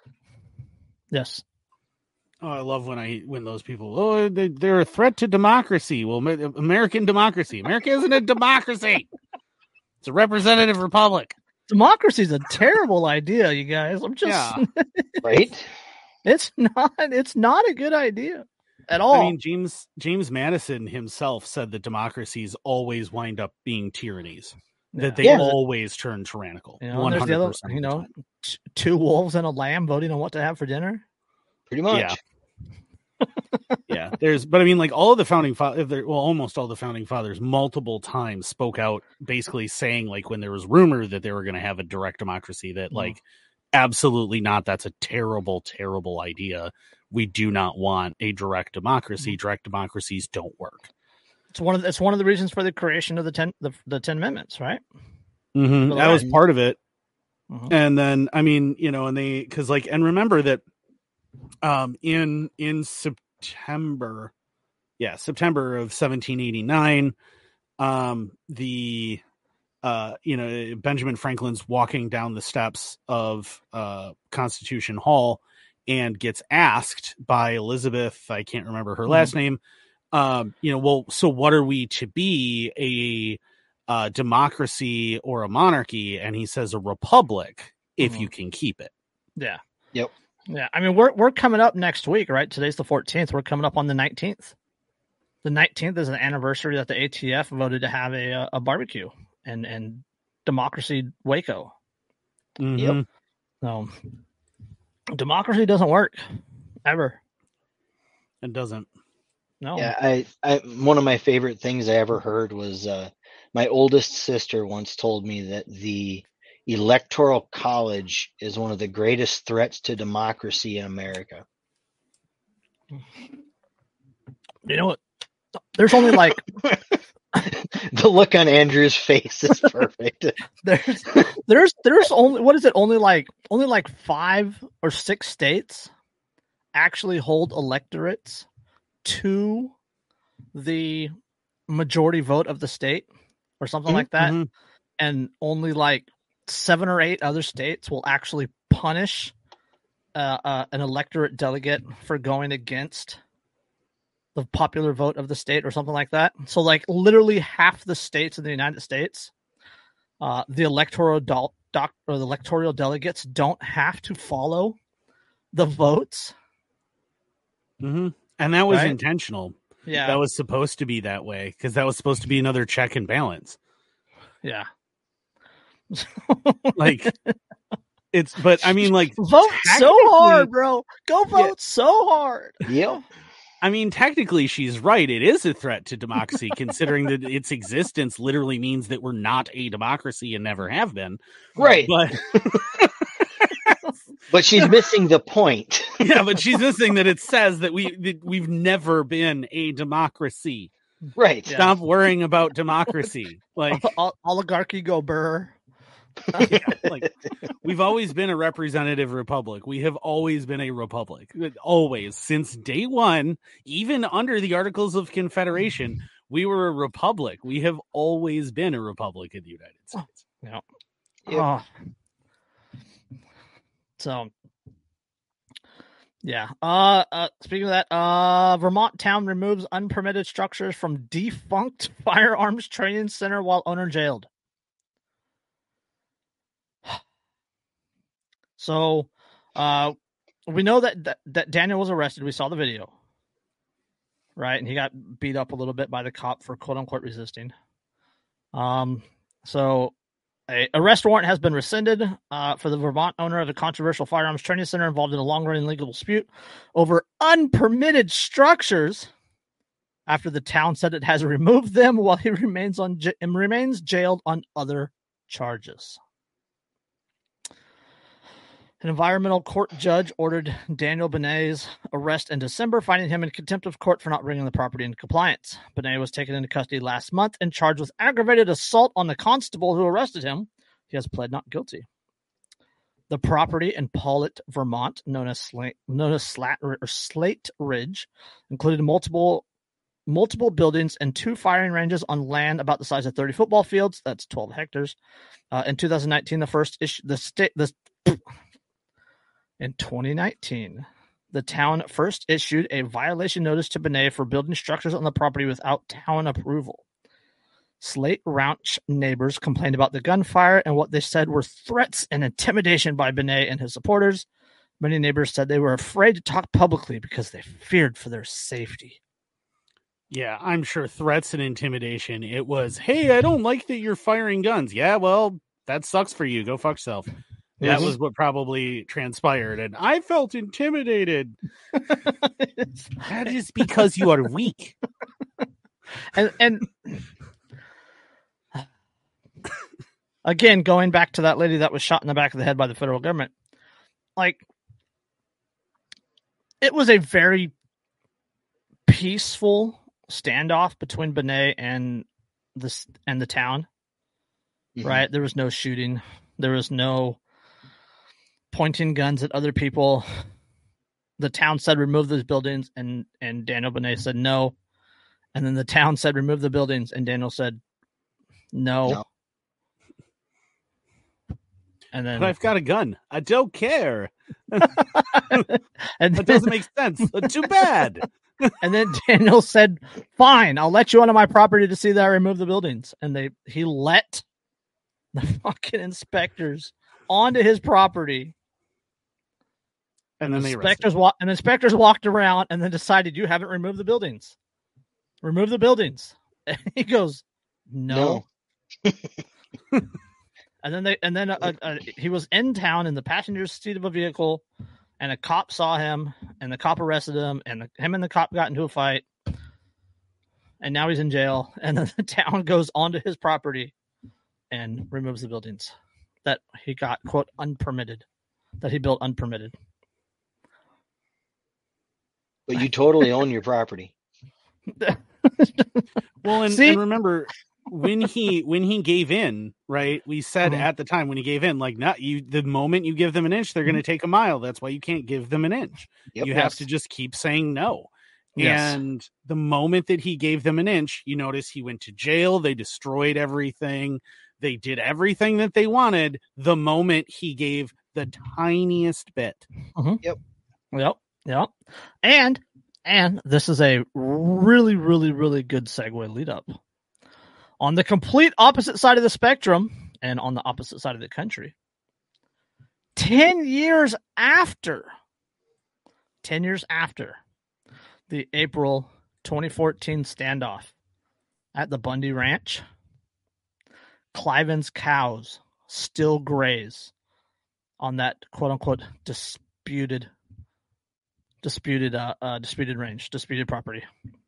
Yes. Oh, I love when I when those people oh they, they're a threat to democracy. Well, Ma- American democracy. America isn't a democracy. It's a representative republic. Democracy is a terrible idea, you guys. I'm just Yeah. Right? it's not it's not a good idea at all. I mean, James James Madison himself said that democracies always wind up being tyrannies. That they Yeah. always turn tyrannical. You know, One and there's the hundred other, percent. you know, t- two wolves and a lamb voting on what to have for dinner. Pretty much. Yeah. Yeah, there's, but I mean, like all of the founding fathers, well, almost all the founding fathers, multiple times spoke out, basically saying, like, when there was rumor that they were going to have a direct democracy, that, Mhm. like, absolutely not. That's a terrible, terrible idea. We do not want a direct democracy. Direct democracies don't work. It's one of the, it's one of the reasons for the creation of the ten the, the Ten Amendments, right? Mm-hmm. For the That was right. part of it. Mhm. And then, I mean, you know, and they, because like, and remember that, um, in in September, yeah, September of seventeen eighty-nine, um, the, uh, you know, Benjamin Franklin's walking down the steps of uh, Constitution Hall and gets asked by Elizabeth, I can't remember her Mhm. last name, um, you know, well, so what are we to be, a uh, democracy or a monarchy? And he says a republic, if Mhm. you can keep it. Yeah. Yep. Yeah. I mean, we're we're coming up next week, right? Today's the fourteenth. We're coming up on the nineteenth. The nineteenth is an anniversary that the A T F voted to have a uh, a barbecue and and democracy Waco. Mhm. So democracy doesn't work ever. It doesn't. No. Yeah, I, I one of my favorite things I ever heard was uh, my oldest sister once told me that the Electoral College is one of the greatest threats to democracy in America. You know what? There's only like The look on Andrew's face is perfect. there's there's there's only what is it? Only like only like five or six states actually hold electorates to the majority vote of the state or something Mhm, like that. mhm. And only like seven or eight other states will actually punish uh, uh, an electorate delegate for going against the popular vote of the state or something like that. So like literally half the states in the United States, uh, the electoral doc, doc or the electoral delegates don't have to follow the votes. Mhm. And that was Right? intentional. Yeah. That was supposed to be that way because that was supposed to be another check and balance. yeah. Like it's, but I mean, like, vote so technically- hard, bro. Go vote so hard. Yep. I mean, technically, she's right. It is a threat to democracy, considering that its existence literally means that we're not a democracy and never have been. Right. But But she's missing the point. yeah, but she's missing that it says that we that we've never been a democracy. Right. Yeah. Stop worrying about democracy. Like, Ol- oligarchy go burr. Yeah, like, we've always been a representative republic. We have always been a republic. Always. Since day one, even under the Articles of Confederation, we were a republic. We have always been a republic in the United States. Yeah. Yep. Oh. So, yeah. Uh, uh, speaking of that, uh, Vermont town removes unpermitted structures from defunct firearms training center while owner jailed. So, uh, we know that, that that Daniel was arrested. We saw the video, right? And he got beat up a little bit by the cop for quote unquote resisting. Um, so a arrest warrant has been rescinded uh, for the Vermont owner of the controversial firearms training center involved in a long-running legal dispute over unpermitted structures. After the town said it has removed them while he remains on j- remains jailed on other charges. An environmental court judge ordered Daniel Benet's arrest in December, finding him in contempt of court for not bringing the property into compliance. Benet was taken into custody last month and charged with aggravated assault on the constable who arrested him. He has pled not guilty. The property in Paulet, Vermont, known as Slate, known as Slat, or Slate Ridge, included multiple multiple buildings and two firing ranges on land about the size of thirty football fields. That's twelve hectares. Uh, in two thousand nineteen, the first issue, the state, the In twenty nineteen, the town first issued a violation notice to Benet for building structures on the property without town approval. Slate Ranch neighbors complained about the gunfire and what they said were threats and intimidation by Benet and his supporters. Many neighbors said they were afraid to talk publicly because they feared for their safety. Yeah, I'm sure threats and intimidation. It was, hey, I don't like that you're firing guns. Yeah, well, that sucks for you. Go fuck yourself. That was what probably transpired, and I felt intimidated. That is because you are weak. And, and again, going back to that lady that was shot in the back of the head by the federal government, like, it was a very peaceful standoff between Benet and this and the town. Mm-hmm. Right? There was no shooting. There was no pointing guns at other people. The town said remove those buildings, and and Daniel Benet said no. And then the town said remove the buildings, and Daniel said no. no. And then but I've got a gun. I don't care. And that doesn't make sense. Too bad. And then Daniel said, "Fine, I'll let you onto my property to see that I remove the buildings." And they he let the fucking inspectors onto his property. And then the they inspectors wa- and the inspectors walked around and then decided, you haven't removed the buildings. Remove the buildings. And he goes, no. no. and then they and then uh, uh, he was in town in the passenger seat of a vehicle, and a cop saw him, and the cop arrested him, and the, him and the cop got into a fight, and now he's in jail. And then the town goes onto his property and removes the buildings that he got, quote, unpermitted, that he built unpermitted. But you totally own your property. Well, and, and remember, when he when he gave in, right? We said uh-huh. at the time when he gave in, like, not you. The moment you give them an inch, they're going to take a mile. That's why you can't give them an inch. Yep, you yes. have to just keep saying no. Yes. And the moment that he gave them an inch, you notice he went to jail. They destroyed everything. They did everything that they wanted. The moment he gave the tiniest bit. Uh-huh. Yep. Yep. Yep. And and this is a really, really, really good segue lead up. On the complete opposite side of the spectrum and on the opposite side of the country, ten years after, ten years after the April twenty fourteen standoff at the Bundy Ranch, Cliven's cows still graze on that quote unquote disputed disputed uh, uh disputed range, disputed property.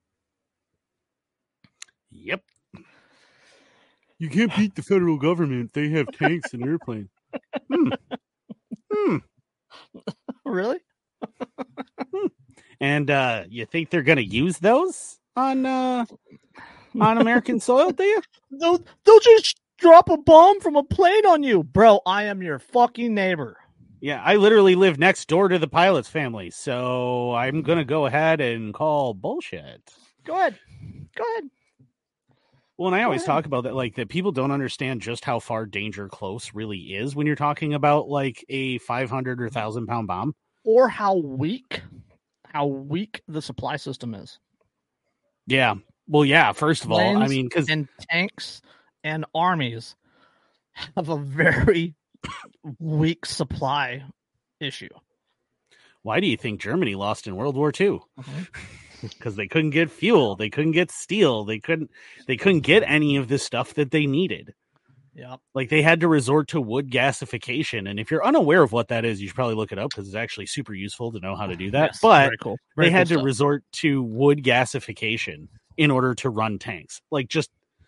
Yep. You can't beat the federal government. They have tanks and airplanes. Hmm. Hmm. Really? hmm. And uh, you think they're going to use those on uh, on American soil? Do you? They'll they'll just drop a bomb from a plane on you. Bro, I am your fucking neighbor. Yeah, I literally live next door to the pilot's family, so I'm going to go ahead and call bullshit. Go ahead. Go ahead. Well, and I Go always ahead. talk about that, like, that people don't understand just how far danger close really is when you're talking about, like, a five hundred or one thousand pound bomb. Or how weak, how weak the supply system is. Yeah. Well, yeah, first of all, I Planes mean, because and tanks and armies have a very weak supply issue. why do you think Germany lost in World War Two? Mhm. Because they couldn't get fuel, they couldn't get steel, they couldn't they couldn't get any of the stuff that they needed. Yep. Like, they had to resort to wood gasification, and if you're unaware of what that is, you should probably look it up because it's actually super useful to know how to do that. Yes, but very cool. Very they had cool to stuff. resort to wood gasification in order to run tanks. Like, just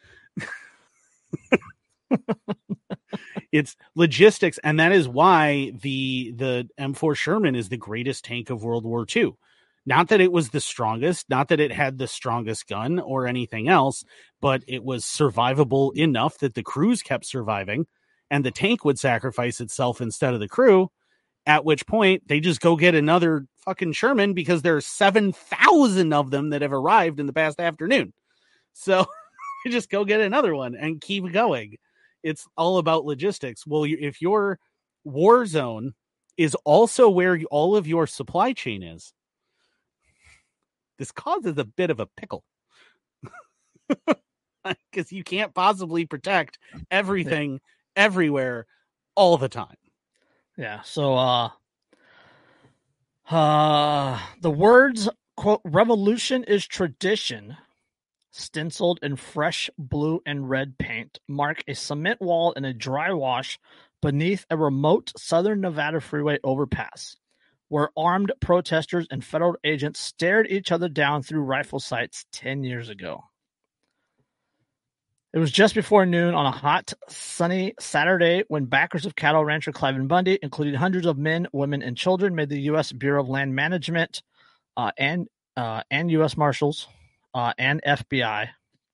it's logistics, and that is why the the M four Sherman is the greatest tank of World War Two. Not that it was the strongest, not that it had the strongest gun or anything else, but it was survivable enough that the crews kept surviving, and the tank would sacrifice itself instead of the crew, at which point they just go get another fucking Sherman because there are seven thousand of them that have arrived in the past afternoon. So you just go get another one and keep going. It's all about logistics. Well, you, if your war zone is also where you, all of your supply chain is, this causes a bit of a pickle. Because you can't possibly protect everything everywhere all the time. Yeah. So, uh, uh, the words, quote, revolution is tradition, stenciled in fresh blue and red paint, mark a cement wall and a dry wash beneath a remote southern Nevada freeway overpass, where armed protesters and federal agents stared each other down through rifle sights ten years ago. It was just before noon on a hot, sunny Saturday when backers of cattle rancher Cliven Bundy, including hundreds of men, women, and children, made the U S Bureau of Land Management uh, and uh, and U S Marshals uh, and F B I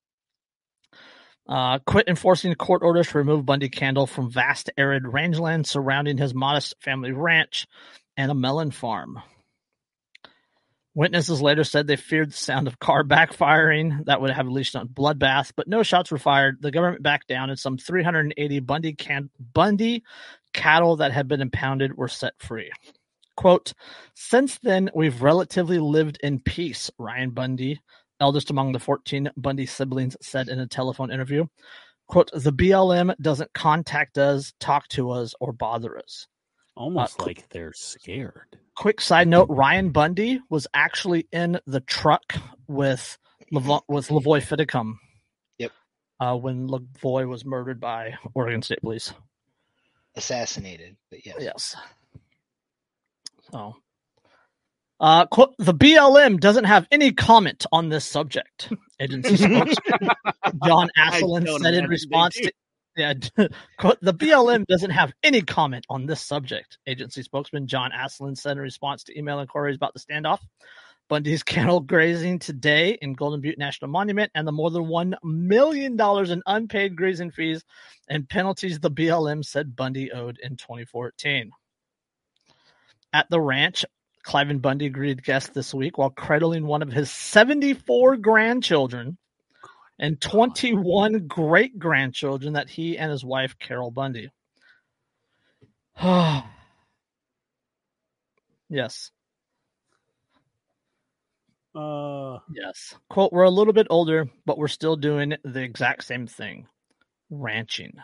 uh, quit enforcing court orders to remove Bundy Candle from vast arid rangeland surrounding his modest family ranch and a melon farm. Witnesses later said they feared the sound of car backfiring that would have unleashed a bloodbath, but no shots were fired. The government backed down, and some three hundred eighty Bundy, can- Bundy cattle that had been impounded were set free. Quote, since then, we've relatively lived in peace, Ryan Bundy, eldest among the fourteen Bundy siblings, said in a telephone interview. Quote, the B L M doesn't contact us, talk to us, or bother us. Almost Uh, like they're scared. Quick side note, Ryan Bundy was actually in the truck with Levo- with Lavoy Fiddicum. Yep. Uh, when Lavoy was murdered by Oregon State Police. Assassinated, but yes. Yes. So, uh, quote, the B L M doesn't have any comment on this subject. Agency spokesman John Asselin don't said in imagine response they do. to Yeah, quote, the B L M doesn't have any comment on this subject, agency spokesman John Asselin said in response to email inquiries about the standoff. Bundy's cattle grazing today in Golden Butte National Monument and the more than one million dollars in unpaid grazing fees and penalties the B L M said Bundy owed in twenty fourteen. At the ranch, Cliven Bundy greeted guests this week while cradling one of his seventy-four grandchildren and twenty-one great-grandchildren that he and his wife, Carol Bundy. Yes. Uh, Yes. Quote, we're a little bit older, but we're still doing the exact same thing. Ranching.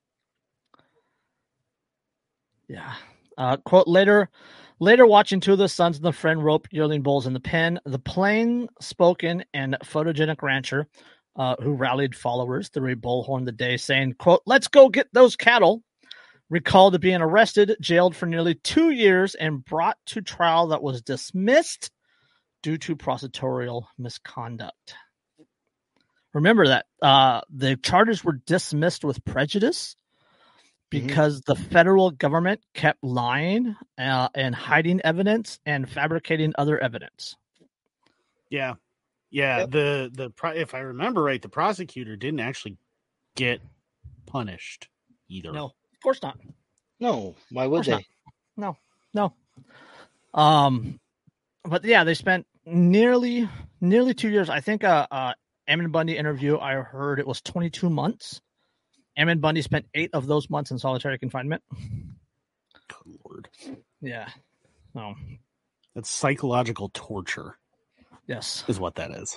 Yeah. Uh, quote, later, later watching two of the sons of the friend rope yearling bulls in the pen, the plain-spoken and photogenic rancher Uh, who rallied followers through a bullhorn the day, saying, quote, let's go get those cattle, recalled to being arrested, jailed for nearly two years, and brought to trial that was dismissed due to prosecutorial misconduct. Remember that uh, the charges were dismissed with prejudice because mm-hmm. the federal government kept lying uh, and hiding evidence and fabricating other evidence. Yeah. Yeah, yep. the the if I remember right, the prosecutor didn't actually get punished either. No, of course not. No, why would they? Not. No, no. Um, but yeah, they spent nearly nearly two years. I think uh, uh Ammon Bundy interview, I heard it was twenty-two months. Ammon Bundy spent eight of those months in solitary confinement. Good Lord. Yeah. No. That's psychological torture. Yes. Is what that is.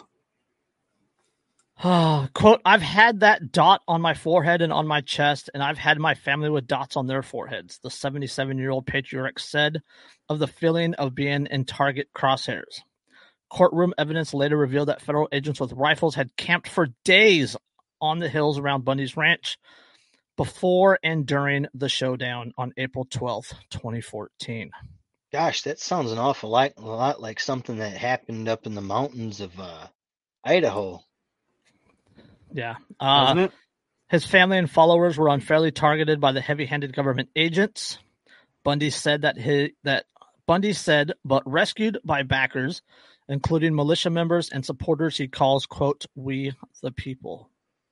Quote, I've had that dot on my forehead and on my chest, and I've had my family with dots on their foreheads, the seventy-seven-year-old patriarch said of the feeling of being in target crosshairs. Courtroom evidence later revealed that federal agents with rifles had camped for days on the hills around Bundy's ranch before and during the showdown on April twelfth, twenty fourteen. Gosh, that sounds an awful lot, a lot like something that happened up in the mountains of uh, Idaho. Yeah. Uh, Doesn't it? His family and followers were unfairly targeted by the heavy-handed government agents. Bundy said that he, that Bundy said, but rescued by backers, including militia members and supporters he calls, quote, we the people.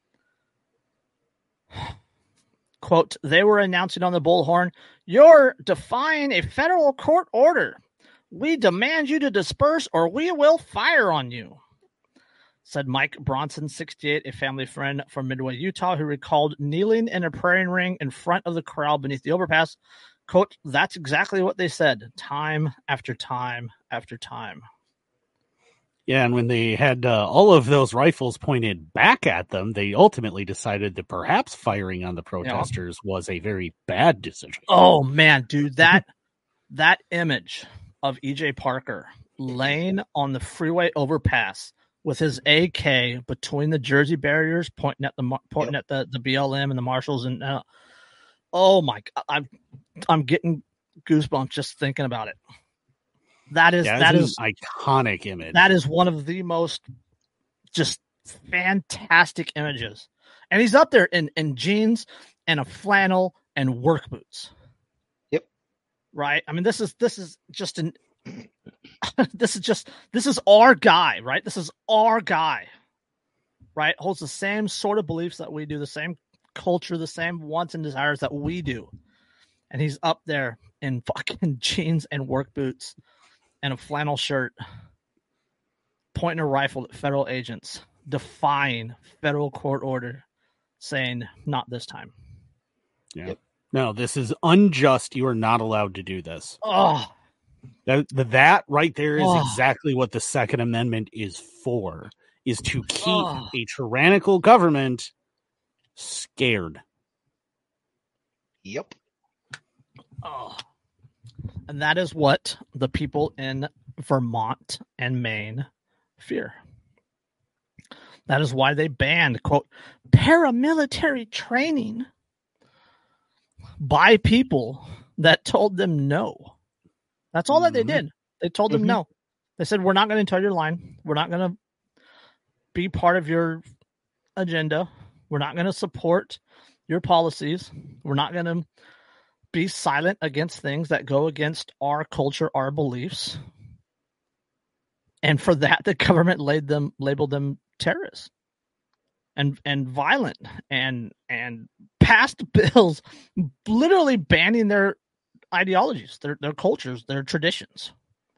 Quote, they were announcing on the bullhorn, you're defying a federal court order. We demand you to disperse or we will fire on you, said Mike Bronson, sixty-eight, a family friend from Midway, Utah, who recalled kneeling in a praying ring in front of the crowd beneath the overpass. Quote, that's exactly what they said, time after time after time. Yeah, and when they had uh, all of those rifles pointed back at them, they ultimately decided that perhaps firing on the protesters yeah. was a very bad decision. Oh, man, dude, that that image of E J Parker laying on the freeway overpass with his A K between the Jersey barriers, pointing at the pointing yep. at the, the B L M and the marshals, and uh, oh my, I'm I'm getting goosebumps just thinking about it. That is yeah, that is an iconic image. That is one of the most just fantastic images, and he's up there in, in jeans and a flannel and work boots. Yep. Right. I mean, this is this is just an this is just this is our guy, right? This is our guy, right? Holds the same sort of beliefs that we do, the same culture, the same wants and desires that we do, and he's up there in fucking jeans and work boots and a flannel shirt, pointing a rifle at federal agents, defying federal court order, saying, not this time. Yeah. Yep. No, this is unjust. You are not allowed to do this. Oh. That, that right there is oh. exactly what the Second Amendment is for, is to keep oh. a tyrannical government scared. Yep. Oh. And that is what the people in Vermont and Maine fear. That is why they banned, quote, paramilitary training by people that told them no. That's all mm-hmm. that they did. They told them mm-hmm. no. They said, we're not going to toe your line. We're not going to be part of your agenda. We're not going to support your policies. We're not going to be silent against things that go against our culture, our beliefs. And for that, the government laid them, labeled them terrorists and and violent, and and passed bills literally banning their ideologies, their their cultures, their traditions.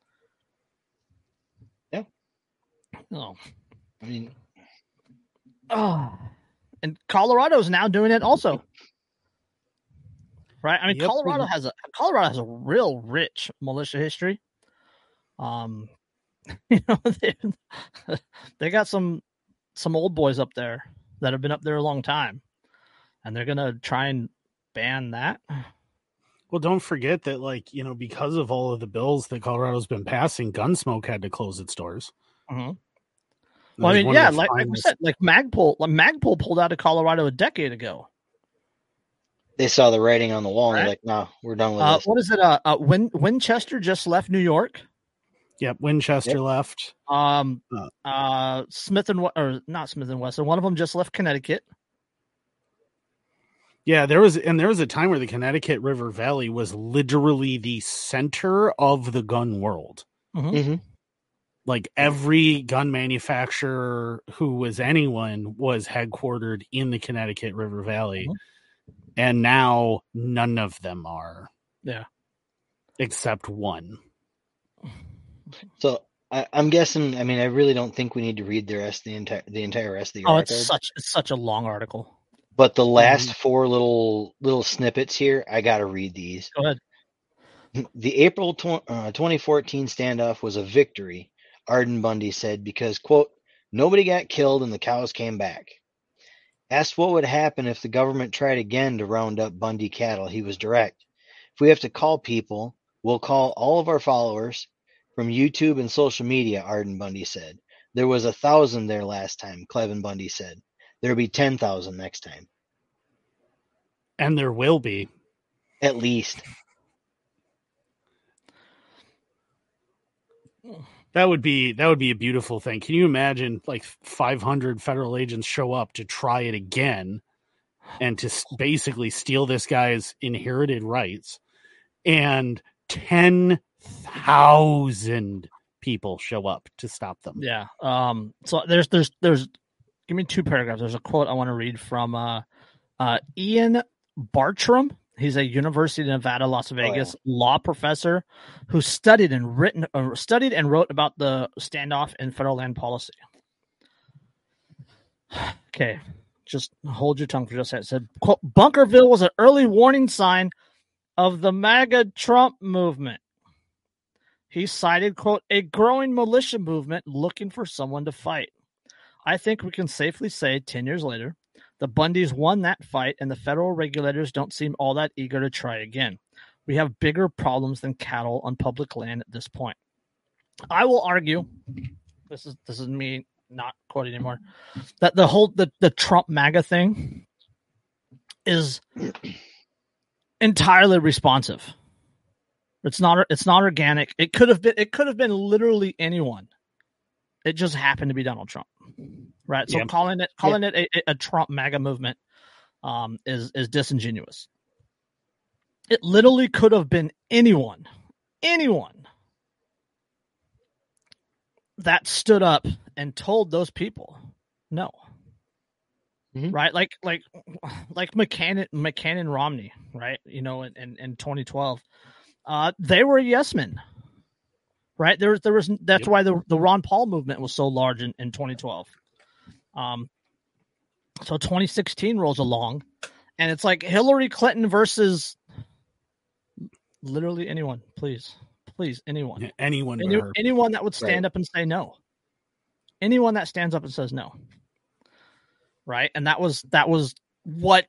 Yeah. Oh. I mean, oh. And Colorado is now doing it also. Right, I mean, yep. Colorado has a Colorado has a real rich militia history. Um, you know, they, they got some some old boys up there that have been up there a long time, and they're gonna try and ban that. Well, don't forget that, like, you know, because of all of the bills that Colorado's been passing, Gunsmoke had to close its doors. Mm-hmm. Well, I mean, yeah, like, like we said, like Magpul, like Magpul pulled out of Colorado a decade ago. They saw the writing on the wall and right. they're like, no, we're done with uh, this. What is it? Uh, uh, Win- Winchester just left New York. Yep, Winchester yep. left. Um, uh, uh, Smith and or not Smith and Wesson. One of them just left Connecticut. Yeah, there was, and there was a time where the Connecticut River Valley was literally the center of the gun world. Mm-hmm. Mm-hmm. like every gun manufacturer who was anyone was headquartered in the Connecticut River Valley. Mm-hmm. And now none of them are. Yeah. Except one. So I, I'm guessing, I mean, I really don't think we need to read the rest, the entire, the entire rest of the oh, article. it's such, it's such a long article. But the last mm-hmm. four little, little snippets here, I got to read these. Go ahead. The April tw- uh, twenty fourteen standoff was a victory, Arden Bundy said, because, quote, nobody got killed and the cows came back. Asked what would happen if the government tried again to round up Bundy cattle, he was direct. If we have to call people, we'll call all of our followers from YouTube and social media, Arden Bundy said. There was a thousand there last time, Clevin Bundy said. There'll be ten thousand next time. And there will be. At least. That would be that would be a beautiful thing. Can you imagine like five hundred federal agents show up to try it again and to basically steal this guy's inherited rights, and ten thousand people show up to stop them? Yeah. Um, so there's there's there's give me two paragraphs. There's a quote I want to read from uh, uh, Ian Bartram. He's a University of Nevada, Las Vegas oh, yeah. law professor who studied and written, uh, studied and wrote about the standoff in federal land policy. Okay, just hold your tongue for just a second. It said, quote, Bunkerville was an early warning sign of the MAGA Trump movement. He cited, quote, a growing militia movement looking for someone to fight. I think we can safely say ten years later, the Bundys won that fight, and the federal regulators don't seem all that eager to try again. We have bigger problems than cattle on public land at this point. I will argue, this is this is me not quoting anymore, that the whole the, the Trump MAGA thing is entirely responsive. It's not it's not organic. It could have been it could have been literally anyone. It just happened to be Donald Trump. Right, so yep. calling it calling yep. it a, a Trump MAGA movement um, is is disingenuous. It literally could have been anyone, anyone that stood up and told those people no. Mm-hmm. Right, like like like McCann McCann and Romney, right? You know, in, in, in twenty twelve, uh, they were yes men. Right, there was there was that's yep. why the the Ron Paul movement was so large in, in twenty twelve. Um, so twenty sixteen rolls along, and it's like Hillary Clinton versus literally anyone. Please, please, anyone, yeah, anyone, Any, anyone that would stand right. up and say no. Anyone that stands up and says no. Right, and that was that was what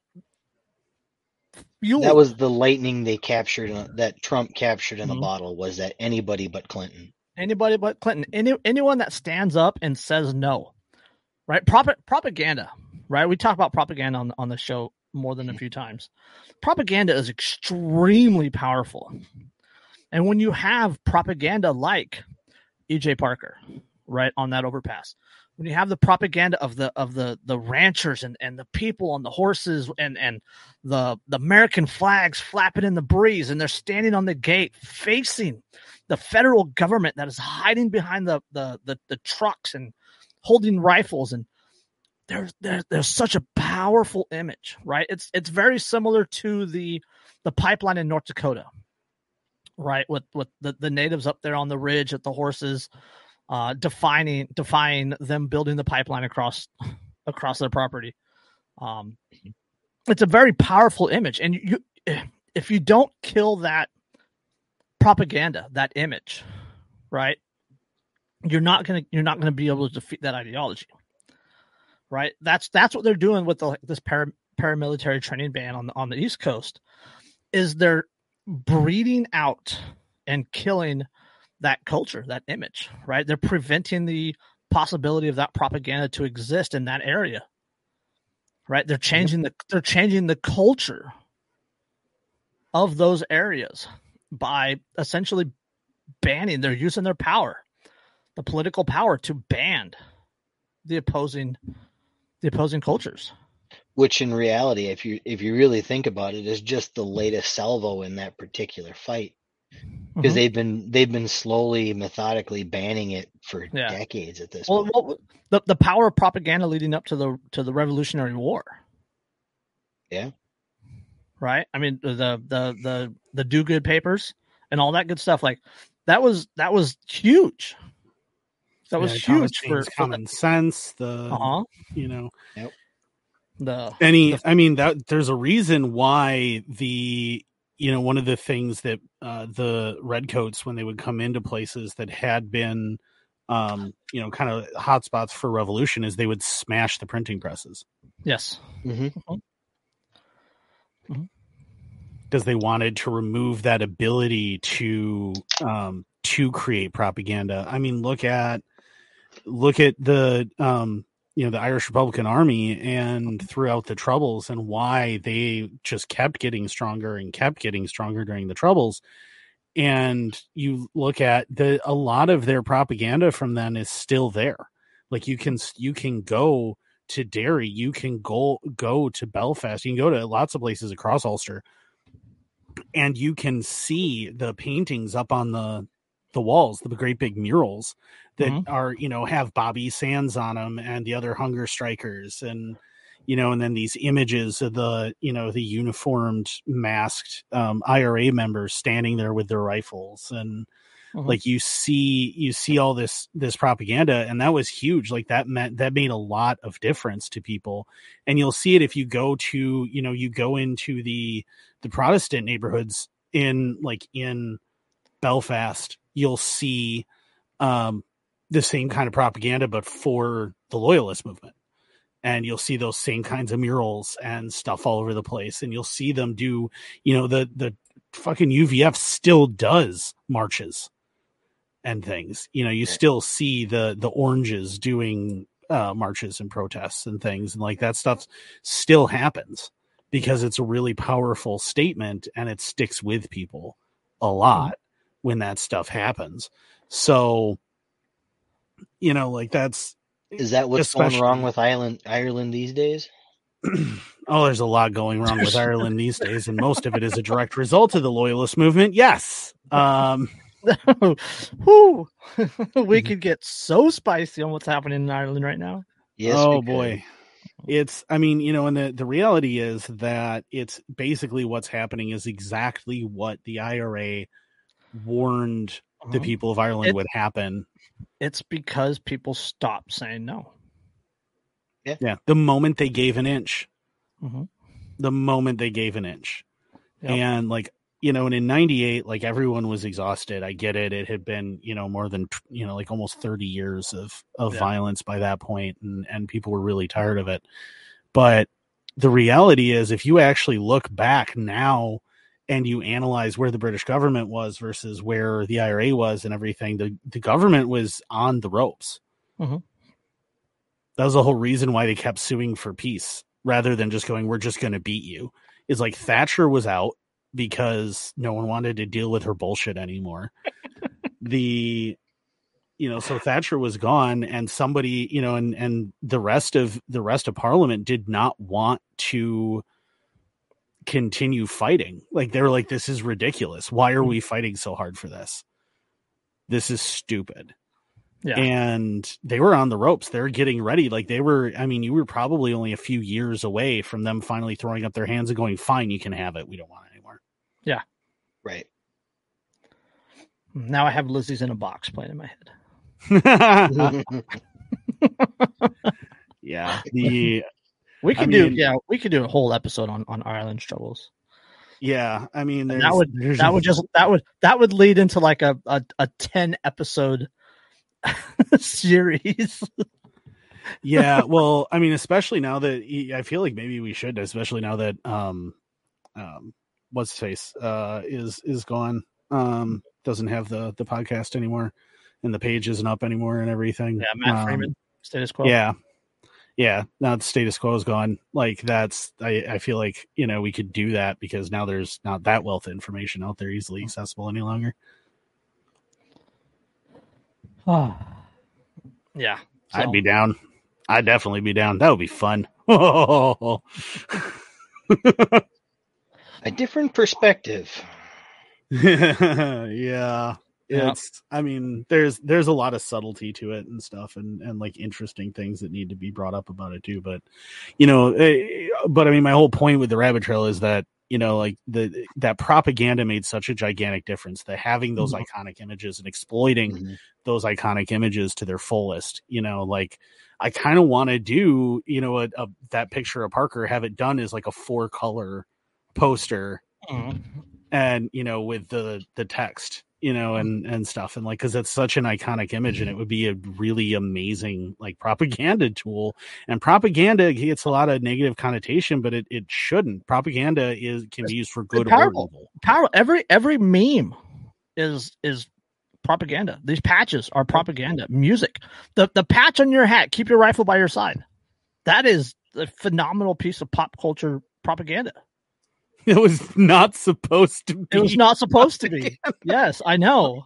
fueled. That was the lightning they captured, that Trump captured in mm-hmm. a bottle. Was that anybody but Clinton? Anybody but Clinton. Any anyone that stands up and says no. Right, Prop- propaganda. Right, we talk about propaganda on on the show more than a few times. Propaganda is extremely powerful, and when you have propaganda like E J Parker, right on that overpass, when you have the propaganda of the of the the ranchers and, and the people on the horses and and the the American flags flapping in the breeze, and they're standing on the gate facing the federal government that is hiding behind the the the, the trucks and holding rifles, and there's there, there's such a powerful image, right? It's it's very similar to the the pipeline in North Dakota, right? With with the, the natives up there on the ridge at the horses, uh, defining defying them building the pipeline across across their property. Um, it's a very powerful image, and you if you don't kill that propaganda, that image, right? You're not gonna you're not gonna be able to defeat that ideology, right? That's that's what they're doing with the, this para, paramilitary training ban on the, on the East Coast, is they're breeding out and killing that culture, that image, right? They're preventing the possibility of that propaganda to exist in that area, right? They're changing the they're changing the culture of those areas by essentially banning. They're using their power. The political power to ban the opposing the opposing cultures. Which in reality, if you if you really think about it, is just the latest salvo in that particular fight. because Mhm. they've been they've been slowly, methodically banning it for Yeah. decades at this Well, point. well, the the power of propaganda leading up to the to the Revolutionary War. Yeah. Right. I mean, the the the the do good papers and all that good stuff. Like that was that was huge. That was Yeah, Thomas huge for, Paine's for Common Sense. The uh huh you know Yep. the any. the I mean that there's a reason why the you know one of the things that uh, the redcoats when they would come into places that had been um, you know kind of hotspots for revolution is they would smash the printing presses yes. hmm because they wanted to remove that ability to um, to create propaganda. I mean, look at look at the um, you know the Irish Republican Army and throughout the Troubles and why they just kept getting stronger and kept getting stronger during the Troubles. And you look at the a lot of their propaganda from then is still there. Like you can you can go to Derry, you can go go to Belfast, you can go to lots of places across Ulster, and you can see the paintings up on the the walls, the great big murals that Mhm. are, you know, have Bobby Sands on them and the other hunger strikers, and you know, and then these images of the, you know, the uniformed masked um, I R A members standing there with their rifles, and Mhm. like you see you see all this this propaganda, and that was huge. Like that meant that made a lot of difference to people. And you'll see it if you go to, you know, you go into the the Protestant neighborhoods in like in Belfast, you'll see um the same kind of propaganda but for the loyalist movement. And you'll see those same kinds of murals and stuff all over the place, and you'll see them do, you know, the the fucking U V F still does marches and things. You know, you still see the the oranges doing uh, marches and protests and things, and like that stuff still happens because it's a really powerful statement and it sticks with people a lot mm-hmm. when that stuff happens. So, you know, like that's is that what's going wrong with Ireland Ireland these days? Oh, there's a lot going wrong with Ireland these days, and most of it is a direct result of the loyalist movement. Yes. Um, Whew. We could get so spicy on what's happening in Ireland right now. Yes. Oh boy. It's, I mean, you know, and the, the reality is that it's basically what's happening is exactly what the I R A warned uh-huh. the people of Ireland it, would happen. It's because people stopped saying no. Yeah. Yeah. The moment they gave an inch, mm-hmm. the moment they gave an inch. Yep. And like, you know, and in ninety-eight, like everyone was exhausted. I get it. It had been, you know, more than, you know, like almost thirty years of, of yeah. violence by that point, and, and people were really tired of it. But the reality is, if you actually look back now and you analyze where the British government was versus where the I R A was and everything, the, the government was on the ropes. Mm-hmm. That was the whole reason why they kept suing for peace rather than just going, we're just going to beat you. Is like Thatcher was out because no one wanted to deal with her bullshit anymore. the, you know, so Thatcher was gone, and somebody, you know, and, and the rest of the rest of Parliament did not want to continue fighting. Like they were like, this is ridiculous. Why are we fighting so hard for this? This is stupid. Yeah. And they were on the ropes. They're getting ready. Like they were, I mean, you were probably only a few years away from them finally throwing up their hands and going, fine, you can have it. We don't want it anymore. Yeah. Right. Now I have Lizzie's in a Box playing in my head. Yeah. The, we could I do, mean, yeah, we could do a whole episode on, on Ireland's troubles. Yeah. I mean, that would, that would just, that would, that would lead into like a, a, a ten episode series. Yeah, well, I mean, especially now that I feel like maybe we should, especially now that um, um, what's his face uh is is gone, um, doesn't have the the podcast anymore, and the page isn't up anymore and everything. Yeah, Matt um, Freeman, Status Quo. Yeah, yeah. Now the Status Quo is gone. Like that's, I I feel like, you know, we could do that because now there's not that wealth of information out there easily accessible any longer. Oh. Yeah. So. I'd be down. I'd definitely be down. That would be fun. A different perspective. yeah. Yeah. It's, I mean, there's there's a lot of subtlety to it and stuff, and and like interesting things that need to be brought up about it too. But you know, eh, but I mean, my whole point with the Rabbit Trail is that, you know, like the that propaganda made such a gigantic difference. That having those Mhm. iconic images and exploiting Mm-hmm. those iconic images to their fullest, you know, like I kind of want to do, you know, a, a that picture of Parker, have it done as like a four color poster, Mhm. and you know, with the the text, you know, and and stuff, and like, because it's such an iconic image, and it would be a really amazing like propaganda tool. And propaganda gets a lot of negative connotation, but it, it shouldn't. Propaganda is can be used for good or powerful. evil. Power. Every every meme is is propaganda. These patches are propaganda. Music. The the patch on your hat, keep your rifle by your side. That is a phenomenal piece of pop culture propaganda. It was not supposed to be. It was not supposed to be. Yes, I know.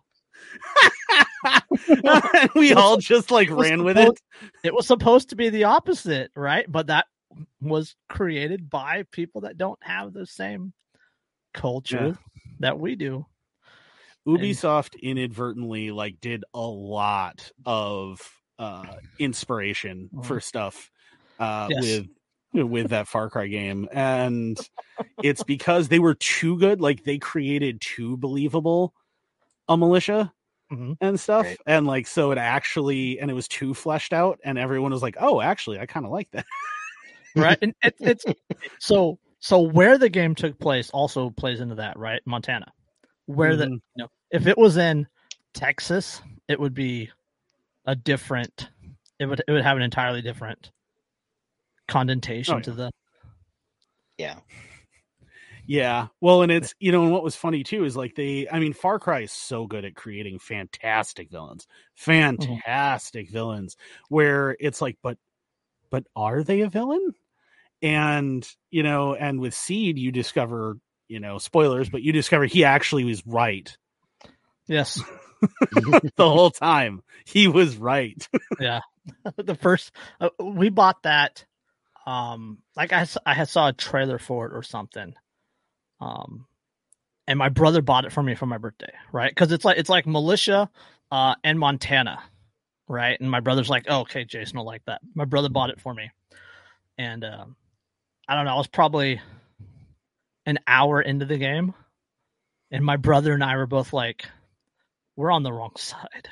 We It was- all just like it was ran with supposed- it. It was supposed to be the opposite, right? But that was created by people that don't have the same culture Yeah. that we do. Ubisoft inadvertently like did a lot of uh inspiration Mhm. for stuff uh Yes. with with that Far Cry game, and it's because they were too good. Like they created too believable a militia Mhm. and stuff, Right. and like so it actually, and it was too fleshed out, and everyone was like, oh, actually I kind of like that. Right, and it, it's so so where the game took place also plays into that, right? Montana, where the Mhm. you know, if it was in Texas, it would be a different. It would it would have an entirely different connotation Oh, yeah. to the. Yeah. Yeah. Well, and it's, you know, and what was funny too is like they, I mean, Far Cry is so good at creating fantastic villains, fantastic villains, where it's like, but, but are they a villain? And, you know, and with Seed, you discover, you know, spoilers, but you discover he actually was right Yes, the whole time. He was right. yeah. The first uh, we bought that, um, like I s- I had saw a trailer for it or something, um, and my brother bought it for me for my birthday, right? Because it's like it's like militia, uh, and Montana, right? And my brother's like, oh, okay, Jason will like that. My brother bought it for me, and um, I don't know, I was probably an hour into the game, and my brother and I were both like, we're on the wrong side.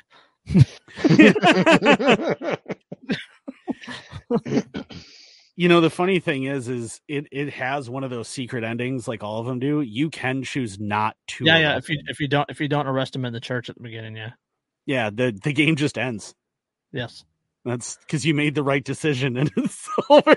You know, the funny thing is, is it, it has one of those secret endings, like all of them do. You can choose not to. Yeah, yeah. arrest If you him. if you don't if you don't arrest him in the church at the beginning, yeah, Yeah, the, the game just ends. yes, That's because you made the right decision and it's over.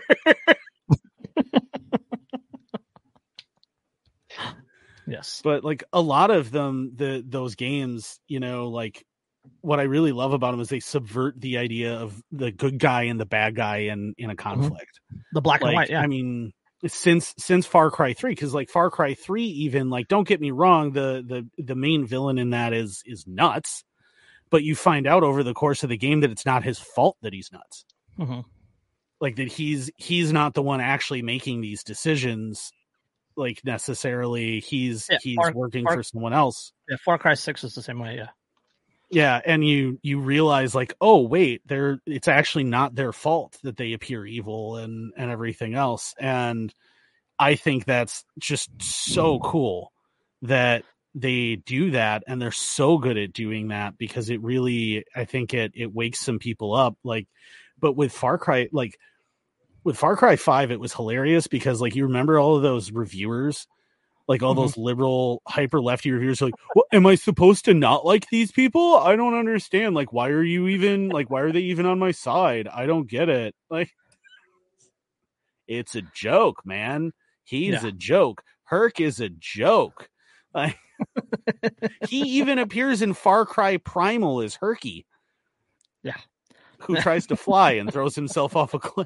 yes, But like a lot of them, the those games, you know, like what I really love about them is they subvert the idea of the good guy and the bad guy in in a conflict. the black Like, and white. Yeah, I mean, since since Far Cry three, because like Far Cry three, even like, don't get me wrong, the the the main villain in that is is nuts, but you find out over the course of the game that it's not his fault that he's nuts. Mhm. Like that he's he's not the one actually making these decisions. Like necessarily, he's Yeah, he's Far- working Far- for someone else. yeah. Far Cry Six is the same way. Yeah, Yeah, and you you realize like, oh wait, they're it's actually not their fault that they appear evil and and everything else. And I think that's just so cool that they do that, and they're so good at doing that, because it really, I think it it wakes some people up. Like, but with Far Cry, like with Far Cry five, it was hilarious because like you remember all of those reviewers, like all Mhm. those liberal hyper lefty reviewers are like, what, am I supposed to not like these people? I don't understand. Like, why are you even like, why are they even on my side? I don't get it. Like, it's a joke, man. He's Yeah. a joke. Herc is a joke. Like, he even appears in Far Cry Primal as Herky. Yeah. Who tries to fly and throws himself off a cliff.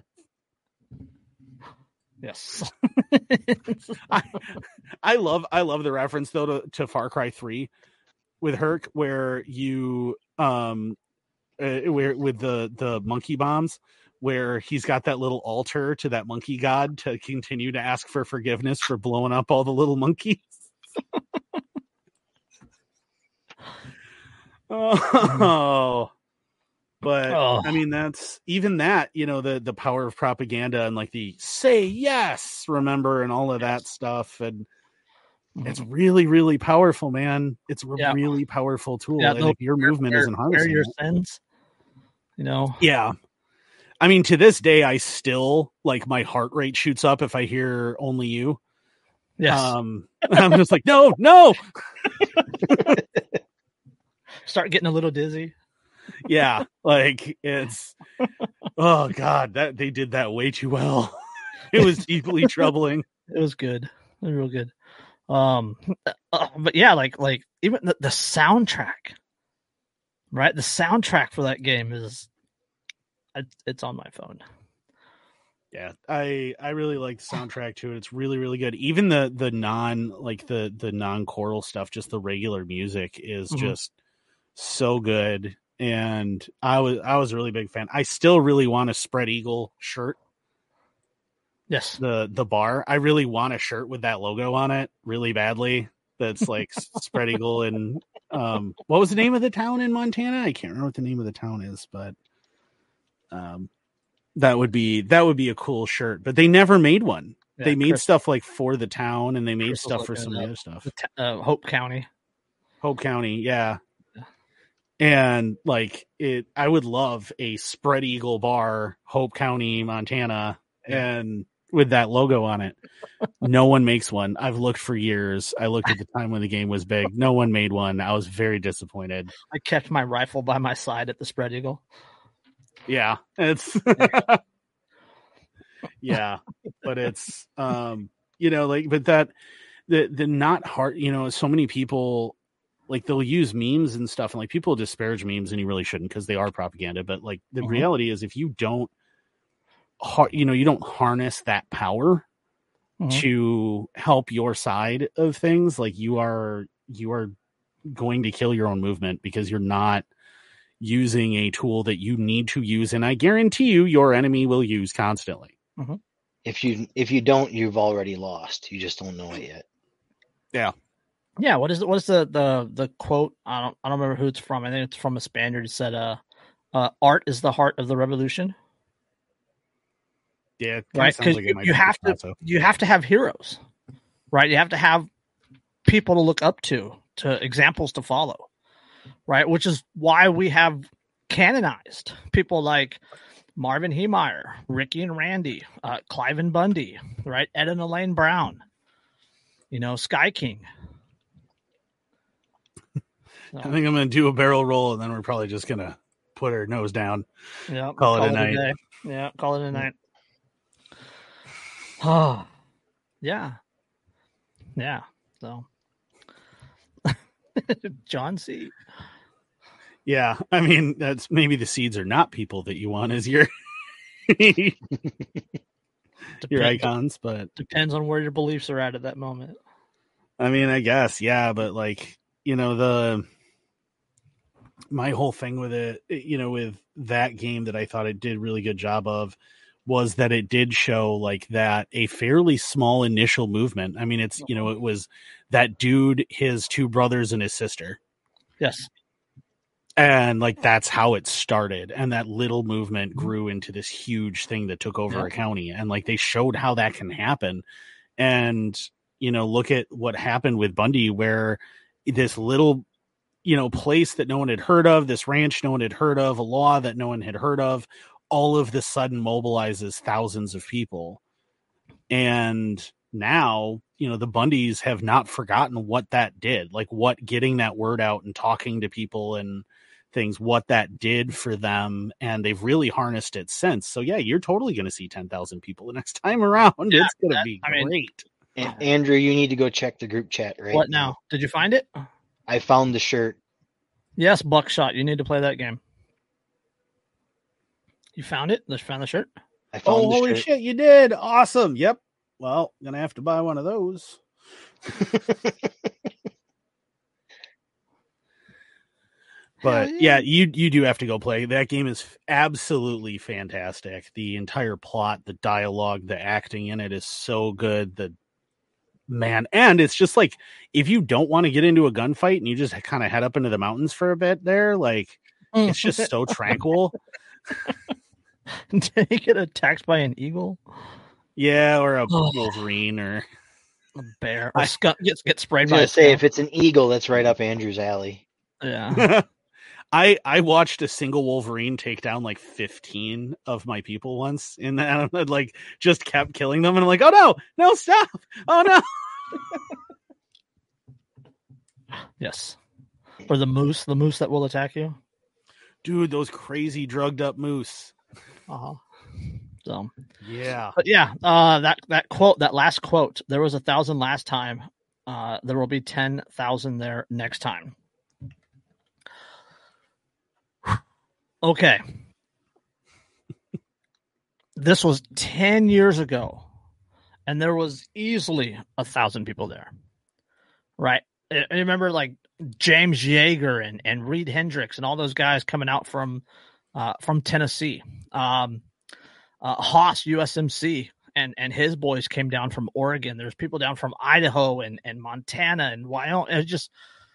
yes. I, I love I love the reference though to, to Far Cry three with Herc, where you um uh, where with the the monkey bombs, where he's got that little altar to that monkey god to continue to ask for forgiveness for blowing up all the little monkeys. Oh, but Oh. I mean, that's even that, you know, the, the power of propaganda and like the say yes, remember, and all of Yes. that stuff. And Mhm. it's really, really powerful, man. It's a Yeah. really powerful tool. Yeah, and no, if your where, movement where, isn't where harnessing your it, sins, you know. yeah. I mean, to this day, I still like my heart rate shoots up if I hear only you. Yes. Um, I'm just like, no, no. Start getting a little dizzy. Yeah, like it's oh god, that they did that way too well. It was deeply troubling. It was good. It was real good. Um, uh, but yeah, like like even the, the soundtrack, right? The soundtrack for that game is it, it's on my phone. Yeah, I I really like the soundtrack to it. It's really really good. Even the the non like the the non choral stuff, just the regular music is Mhm. just so good. And I was I was a really big fan. I still really want a Spread Eagle shirt. Yes. The the bar. I really want a shirt with that logo on it really badly. That's like Spread Eagle and um what was the name of the town in Montana? I can't remember what the name of the town is, but um that would be that would be a cool shirt. But they never made one. Yeah, they made Chris, stuff like for the town, and they made Chris was stuff for looking some it of the up. other stuff. The t- uh, Hope County. Hope County, yeah. Yeah. And like it, I would love a Spread Eagle bar, Hope County, Montana, Yeah. and with that logo on it. No one makes one. I've looked for years. I looked at the time when the game was big. No one made one. I was very disappointed. I kept my rifle by my side at the Spread Eagle. Yeah, it's yeah, but it's um, you know, like, but that the the not hard, you know, so many people like they'll use memes and stuff, and like people disparage memes, and you really shouldn't because they are propaganda. But like the Mhm. reality is, if you don't, har- you know, you don't harness that power Mhm. to help your side of things, like you are you are going to kill your own movement because you're not using a tool that you need to use, and I guarantee you, your enemy will use constantly. If you if you don't, you've already lost. You just don't know it yet. Yeah. Yeah, what is what is the, the the quote? I don't I don't remember who it's from. I think it's from a Spaniard. It said, "Uh, uh art is the heart of the revolution." Yeah, it Right? sounds Because like it you, might you be have to Picasso. you have to have heroes, right? You have to have people to look up to, to examples to follow, right? Which is why we have canonized people like Marvin Heemeyer, Ricky and Randy, uh, Cliven Bundy, right? Ed and Elaine Brown, you know, Sky King. So, I think I'm going to do a barrel roll, and then we're probably just going to put our nose down. yeah, Call it a night. day. Yeah, call it a night. Oh, yeah, yeah. So, John C. Yeah, I mean, that's maybe the seeds are not people that you want as your your Depends, icons, but depends on where your beliefs are at at that moment. I mean, I guess, yeah, but like, you know, the my whole thing with it, you know, with that game that I thought it did really good job of was that it did show like that a fairly small initial movement. I mean, it's, you know, it was that dude, his two brothers and his sister. Yes. And like that's how it started, and that little movement grew into this huge thing that took over Yeah. a county, and like they showed how that can happen. And you know, look at what happened with Bundy, where this little, you know, place that no one had heard of, this ranch no one had heard of, a law that no one had heard of, all of the sudden mobilizes thousands of people. And now, you know, the Bundys have not forgotten what that did, like what getting that word out and talking to people and things, what that did for them, and they've really harnessed it since. So yeah, you're totally going to see ten thousand people the next time around. Yeah, it's going to that- be I mean, great. And Andrew, you need to go check the group chat right What now? Did you find it? I found the shirt. Yes, Buckshot. You need to play that game. You found it? Let's find the shirt. I found Oh, the holy shirt. shit, you did. Awesome. Yep. Well, gonna have to buy one of those. But yeah. yeah, you you do have to go play. That game is absolutely fantastic. The entire plot, the dialogue, the acting in it is so good. The Man, and it's just like if you don't want to get into a gunfight and you just kind of head up into the mountains for a bit there, like it's just so tranquil. Did he get attacked by an eagle? Yeah, or a wolverine or a bear. Or skunk gets get sprayed I was by gonna a say skunk. if it's an eagle, that's right up Andrew's alley. Yeah. I I watched a single wolverine take down like fifteen of my people once in that, and like just kept killing them, and I'm like, oh no, no, stop, oh no. Yes. Or the moose, the moose that will attack you. Dude, those crazy drugged up moose. Uh-huh. So yeah. But yeah, uh that, that quote, that last quote, there was a thousand last time. Uh there will be ten thousand there next time. Okay. This was ten years ago, and there was easily a thousand people there. Right? I remember like James Yeager and, and Reed Hendricks and all those guys coming out from uh, from Tennessee. Um, uh, Haas, U S M C, and, and his boys came down from Oregon. There's people down from Idaho and, and Montana and Wyoming. It just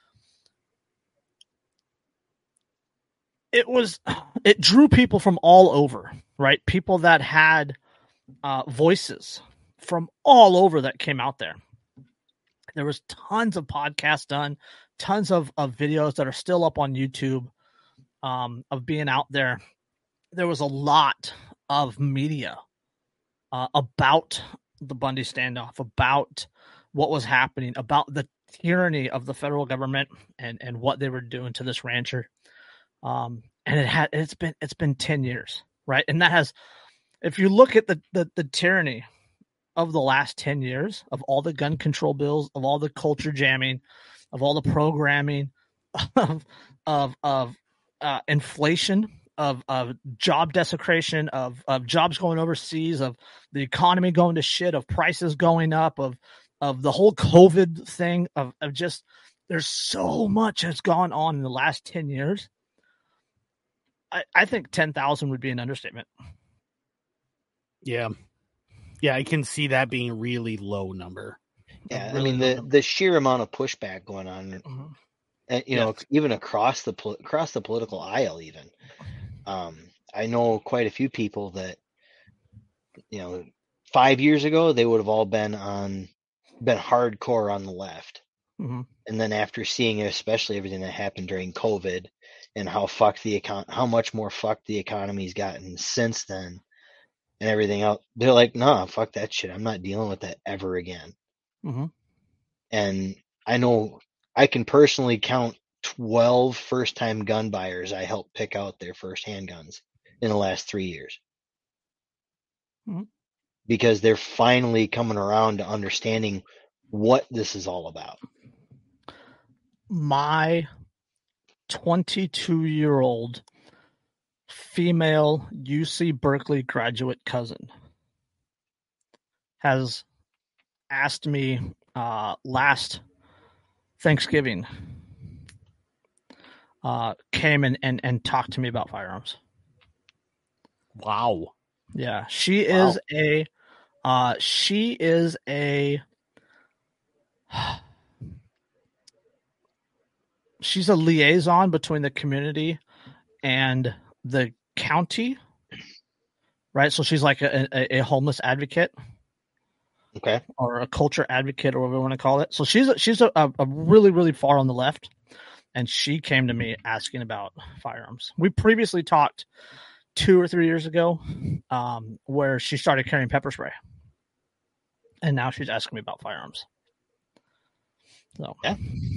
it was it drew people from all over, right? People that had uh, voices from all over that came out there. There was tons of podcasts done, tons of, of videos that are still up on YouTube um, of being out there. There was a lot of media uh, about the Bundy standoff, about what was happening, about the tyranny of the federal government and, and what they were doing to this rancher. Um, and it had it's been it's been ten years, right? And that has, if you look at the the, the tyranny of the last ten years, of all the gun control bills, of all the culture jamming, of all the programming, of of of uh, inflation, of of job desecration, of of jobs going overseas, of the economy going to shit, of prices going up, of of the whole COVID thing, of of just there's so much that's gone on in the last ten years. I, I think ten thousand would be an understatement. Yeah. Yeah, I can see that being a really low number. Yeah, really I mean the, the sheer amount of pushback going on, Mm-hmm. and you Yes. know, even across the across the political aisle, even. Um, I know quite a few people that, you know, five years ago they would have all been on, been hardcore on the left, Mm-hmm. and then after seeing especially everything that happened during COVID and how fucked the econ, how much more fucked the economy's gotten since then, and everything else, they're like, nah, fuck that shit. I'm not dealing with that ever again. Mm-hmm. And I know I can personally count twelve first-time gun buyers I helped pick out their first handguns in the last three years. Mm-hmm. Because they're finally coming around to understanding what this is all about. My twenty-two-year-old female U C Berkeley graduate cousin has asked me uh, last Thanksgiving, uh, came and, and, and talked to me about firearms. Wow. Yeah, she Wow. is a, uh, she is a, she's a liaison between the community and the county, right? So she's like a, a, a homeless advocate. Okay. Or a culture advocate, or whatever you want to call it. So she's a, she's a, a really, really far on the left, and she came to me asking about firearms. We previously talked two or three years ago, um, where she started carrying pepper spray, and now she's asking me about firearms. So yeah,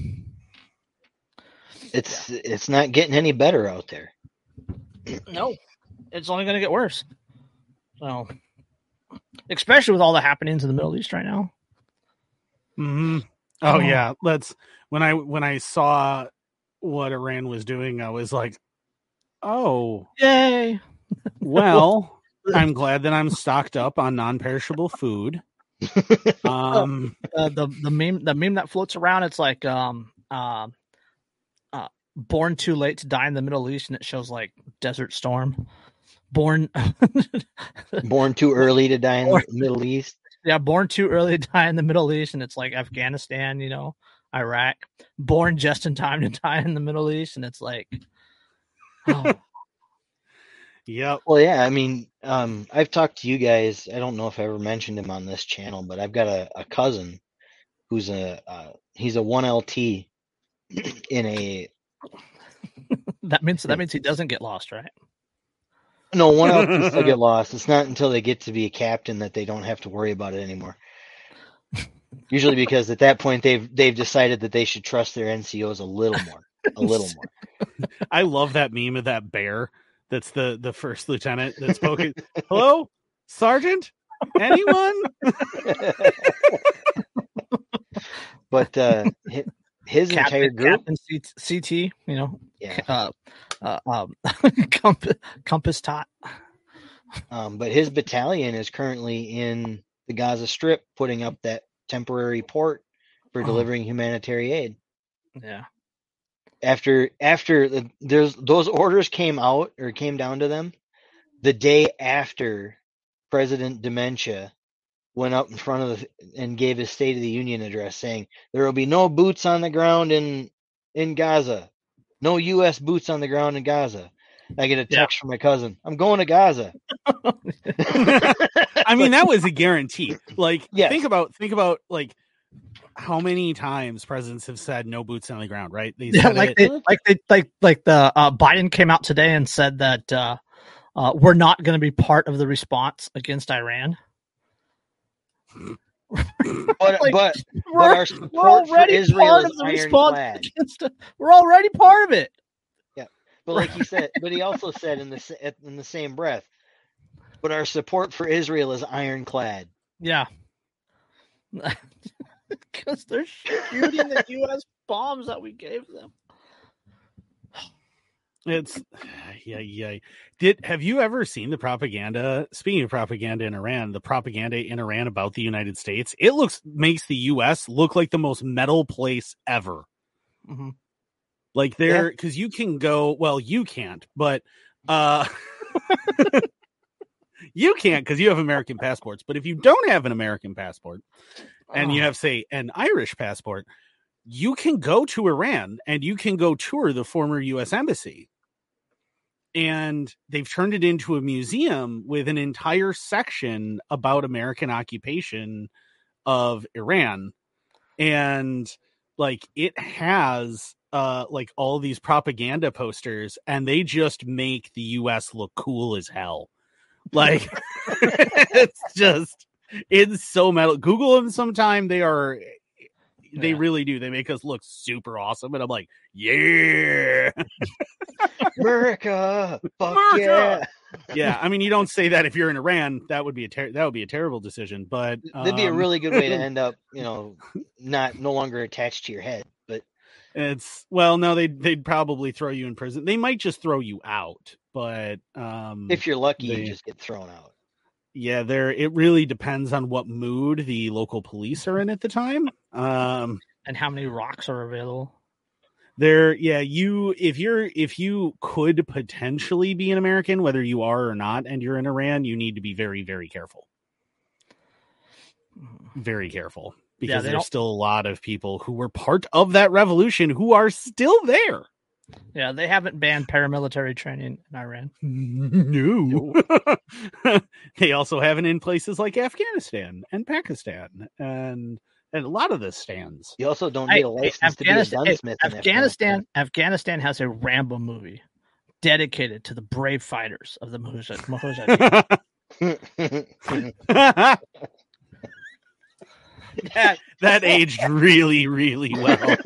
it's yeah. it's not getting any better out there. No, it's only going to get worse. So. Especially with all the happenings in the Middle East right now. Mm-hmm. Oh, oh yeah, let's. When I when I saw what Iran was doing, I was like, "Oh, yay!" Well, I'm glad that I'm stocked up on non-perishable food. Um, uh, the the meme the meme that floats around, it's like um uh, uh, born too late to die in the Middle East, and it shows like Desert Storm. Born born too early to die in born, the Middle East. Yeah, born too early to die in the Middle East, and it's like Afghanistan, you know, Iraq. Born just in time to die in the Middle East, and it's like, oh. Yep. Well, yeah, I mean, um, I've talked to you guys. I don't know if I ever mentioned him on this channel, but I've got a, a cousin who's a uh, he's a one L T in a. that means that means he doesn't get lost, right? No, one L T still get lost. It's not until they get to be a captain that they don't have to worry about it anymore. Usually, because at that point they've they've decided that they should trust their N C Os a little more, a little more. I love that meme of that bear. That's the the first lieutenant that's spoken. Hello, Sergeant? Anyone? But uh, his, his Captain, entire group, Captain C- CT, you know, yeah. uh, uh, um, compass, compass tot. Um, but his battalion is currently in the Gaza Strip, putting up that temporary port for Oh. delivering humanitarian aid. Yeah. After after the, there's those orders came out or came down to them, the day after President Dementia went up in front of the, and gave his State of the Union address, saying there will be no boots on the ground in in Gaza, no U S boots on the ground in Gaza. I get a text yeah. from my cousin. I'm going to Gaza. I mean, that was a guarantee. Like, yes. think about think about like. How many times presidents have said no boots on the ground, right? They yeah, like, it, they, like they like like the uh, Biden came out today and said that uh, uh, we're not going to be part of the response against Iran. But like, but, we're, but our support we're already for Israel part is of the ironclad. response against it. We're already part of it. Yeah, but like he said, but he also said in the in the same breath, but our support for Israel is ironclad. Yeah. Because they're shooting the U S bombs that we gave them. It's yeah, yeah. Did have you ever seen the propaganda? Speaking of propaganda in Iran, the propaganda in Iran about the United States, it looks makes the U S look like the most metal place ever. Mm-hmm. Like there, because yeah. you can go. Well, you can't, but uh, you can't because you have American passports. But if you don't have an American passport, and you have, say, an Irish passport, you can go to Iran and you can go tour the former U S embassy. And they've turned it into a museum with an entire section about American occupation of Iran. And like it has uh, like all these propaganda posters, and they just make the U S look cool as hell. Like it's just... It's so metal. Google them sometime. They are, they yeah. really do. They make us look super awesome. And I'm like, yeah, America, fuck America. yeah, yeah. I mean, you don't say that if you're in Iran. That would be a ter- that would be a terrible decision. But um, that'd be a really good way to end up. You know, not no longer attached to your head. But it's well, no, they they'd probably throw you in prison. They might just throw you out. But um, if you're lucky, they, you just get thrown out. Yeah, there. It really depends on what mood the local police are in at the time, um, and how many rocks are available. There, yeah, you if you're if you could potentially be an American, whether you are or not, and you're in Iran, you need to be very, very careful. Very careful, because yeah, there's don't... still a lot of people who were part of that revolution who are still there. Yeah, they haven't banned paramilitary training in Iran. No. They also have it in places like Afghanistan and Pakistan and and a lot of the stands. You also don't need a license I, to be a gunsmith. Afghanistan, Afghanistan, Afghanistan has a Rambo movie dedicated to the brave fighters of the Mujahideen. that that aged really, really well.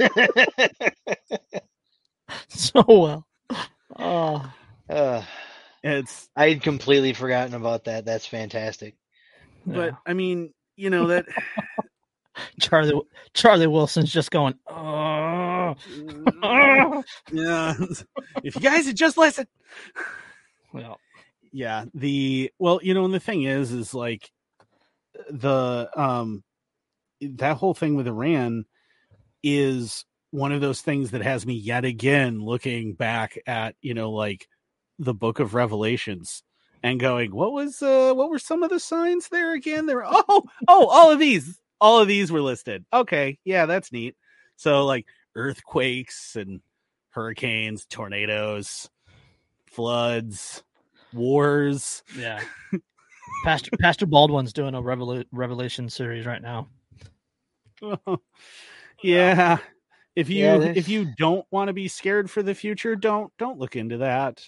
So well. Oh, uh, it's I had completely forgotten about that. That's fantastic. But yeah. I mean, you know that Charlie Charlie Wilson's just going, oh, oh. Yeah. If you guys had just listened. Well, yeah. The well, you know, and the thing is, is like the um that whole thing with Iran is one of those things that has me yet again looking back at, you know, like the book of Revelations and going, what was uh what were some of the signs there again? There were oh oh all of these. All of these were listed. Okay, yeah, that's neat. So like earthquakes and hurricanes, tornadoes, floods, wars. Yeah. Pastor Pastor Baldwin's doing a Revela- Revelation series right now. Yeah. If you Yeah, there's- if you don't want to be scared for the future, don't don't look into that.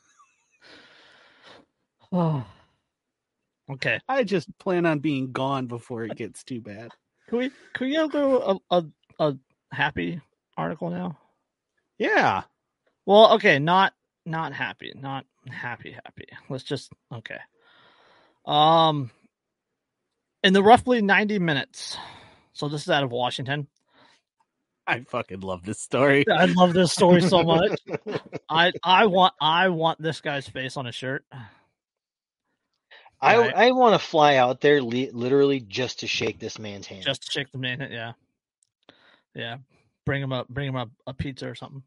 Oh. Okay. I just plan on being gone before it gets too bad. Can we can we go to a, a a happy article now? Yeah. Well, okay, not not happy, not happy happy. Let's just okay. Um in the roughly ninety minutes. So this is out of Washington. I fucking love this story. I love this story so much. I I want I want this guy's face on a shirt. I Right. I want to fly out there li- literally just to shake this man's hand. Just to shake the man, yeah, yeah. Bring him up, bring him up a pizza or something.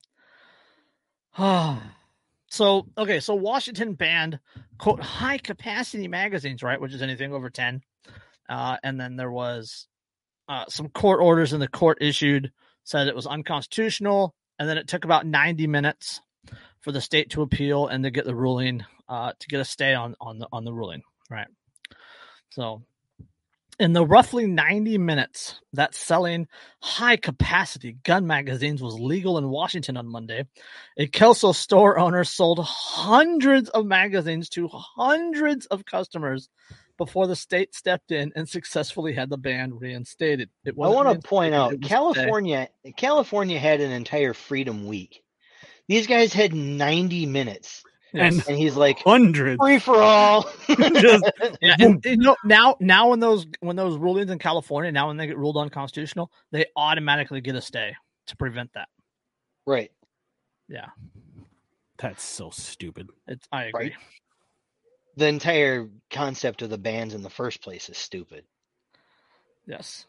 So okay, so Washington banned quote high capacity magazines, right, which is anything over ten, uh, and then there was uh, some court orders, and the court issued said it was unconstitutional, and then it took about ninety minutes for the state to appeal and to get the ruling, uh, to get a stay on on the on the ruling, right? So. In the roughly ninety minutes that selling high-capacity gun magazines was legal in Washington on Monday, a Kelso store owner sold hundreds of magazines to hundreds of customers before the state stepped in and successfully had the ban reinstated. It I want to reinstated, point it out was California. California had an entire Freedom Week. These guys had ninety minutes, Yes. and he's like Hundreds. free for all. Just Yeah, and, you know, now now when those when those rulings in California, now when they get ruled unconstitutional, they automatically get a stay to prevent that. Right. Yeah, that's so stupid. it's I agree. Right. The entire concept of the bans in the first place is stupid. Yes.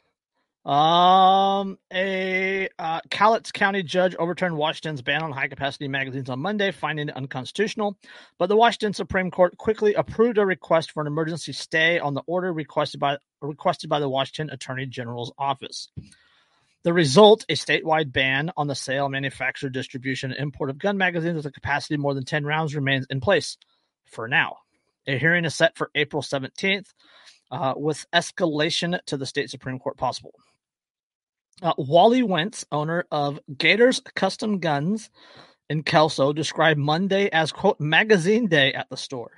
Um, a uh, Cowlitz County judge overturned Washington's ban on high-capacity magazines on Monday, finding it unconstitutional. But the Washington Supreme Court quickly approved a request for an emergency stay on the order requested by requested by the Washington Attorney General's office. The result, a statewide ban on the sale, manufacture, distribution, and import of gun magazines with a capacity of more than ten rounds remains in place for now. A hearing is set for April seventeenth, uh, with escalation to the state Supreme Court possible. Uh, Wally Wentz, owner of Gators Custom Guns in Kelso, described Monday as, quote, magazine day at the store.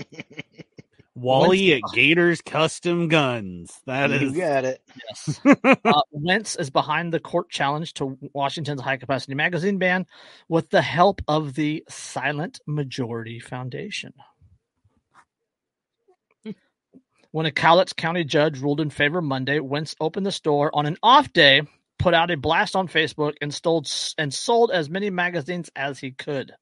Wally Wentz- at Gators Custom Guns. That You is got it. Yes. uh, Wentz is behind the court challenge to Washington's high-capacity magazine ban with the help of the Silent Majority Foundation. When a Cowlitz County judge ruled in favor Monday, Wentz opened the store on an off day, put out a blast on Facebook, and stole and sold as many magazines as he could.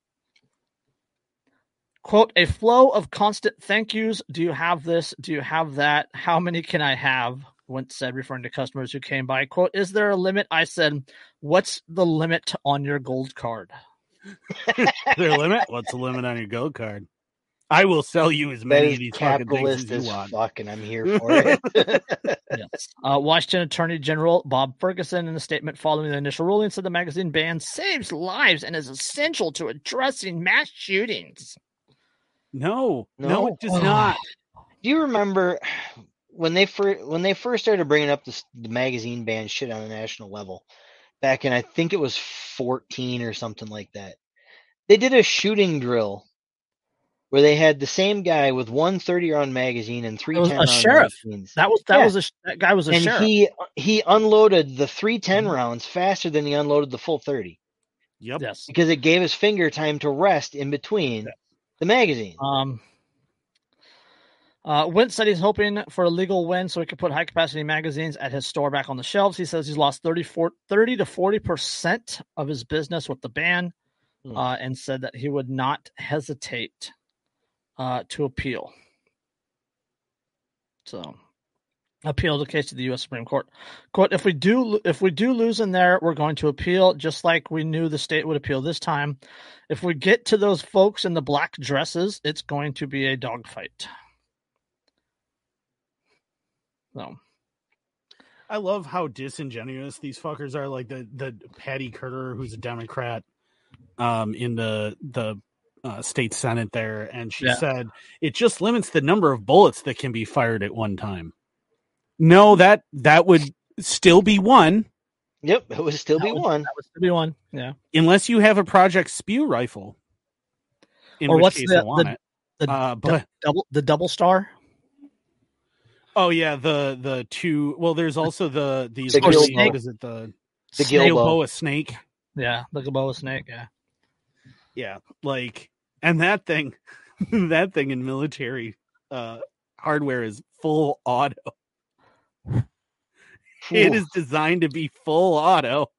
Quote, a flow of constant thank yous. Do you have this? Do you have that? How many can I have? Wentz said, referring to customers who came by. Quote, is there a limit? I said, what's the limit on your gold card? Is there a limit? What's the limit on your gold card? I will sell you as That many is of these fucking things capitalist as as you want. fuck, and I'm here for it. Yes. Uh, Washington Attorney General Bob Ferguson, in a statement following the initial ruling, said the magazine ban saves lives and is essential to addressing mass shootings. No, no, No. it does not. Do you remember when they first when they first started bringing up this, the magazine ban shit on a national level? Back in, I think it was fourteen or something like that. They did a shooting drill where they had the same guy with one thirty-round magazine and three It was a ten-round sheriff. magazines. That was that Yeah. was a that guy was a and sheriff. he he unloaded the three ten Mhm. rounds faster than he unloaded the full thirty Yep. Yes. because it gave his finger time to rest in between the magazine. Um. Uh, Wentz said he's hoping for a legal win so he could put high-capacity magazines at his store back on the shelves. He says he's lost thirty to forty percent of his business with the ban, Hmm. uh, and said that he would not hesitate uh, to appeal. So, appeal the case to the U S Supreme Court. Quote, if we do if we do lose in there, we're going to appeal just like we knew the state would appeal this time. If we get to those folks in the black dresses, it's going to be a dogfight. So I love how disingenuous these fuckers are. Like the, the Patty Kerter, who's a Democrat, um, in the the uh, state Senate there, and she Yeah. said it just limits the number of bullets that can be fired at one time. No, that that would still be one. Yep, it would still that be would, one. That would still be one. Yeah. Unless you have a Project Spew rifle. In Or which what's case the- I want the- it. The Uh, but double the double star. oh yeah, the the two. Well, there's also the the The Israeli- Gilbo. what is it the The Snake. Gilbo. Gilboa snake? Yeah, the Gilboa snake. Yeah. Yeah, like, and that thing, that thing in military uh, hardware is full auto. It Ooh. is designed to be full auto.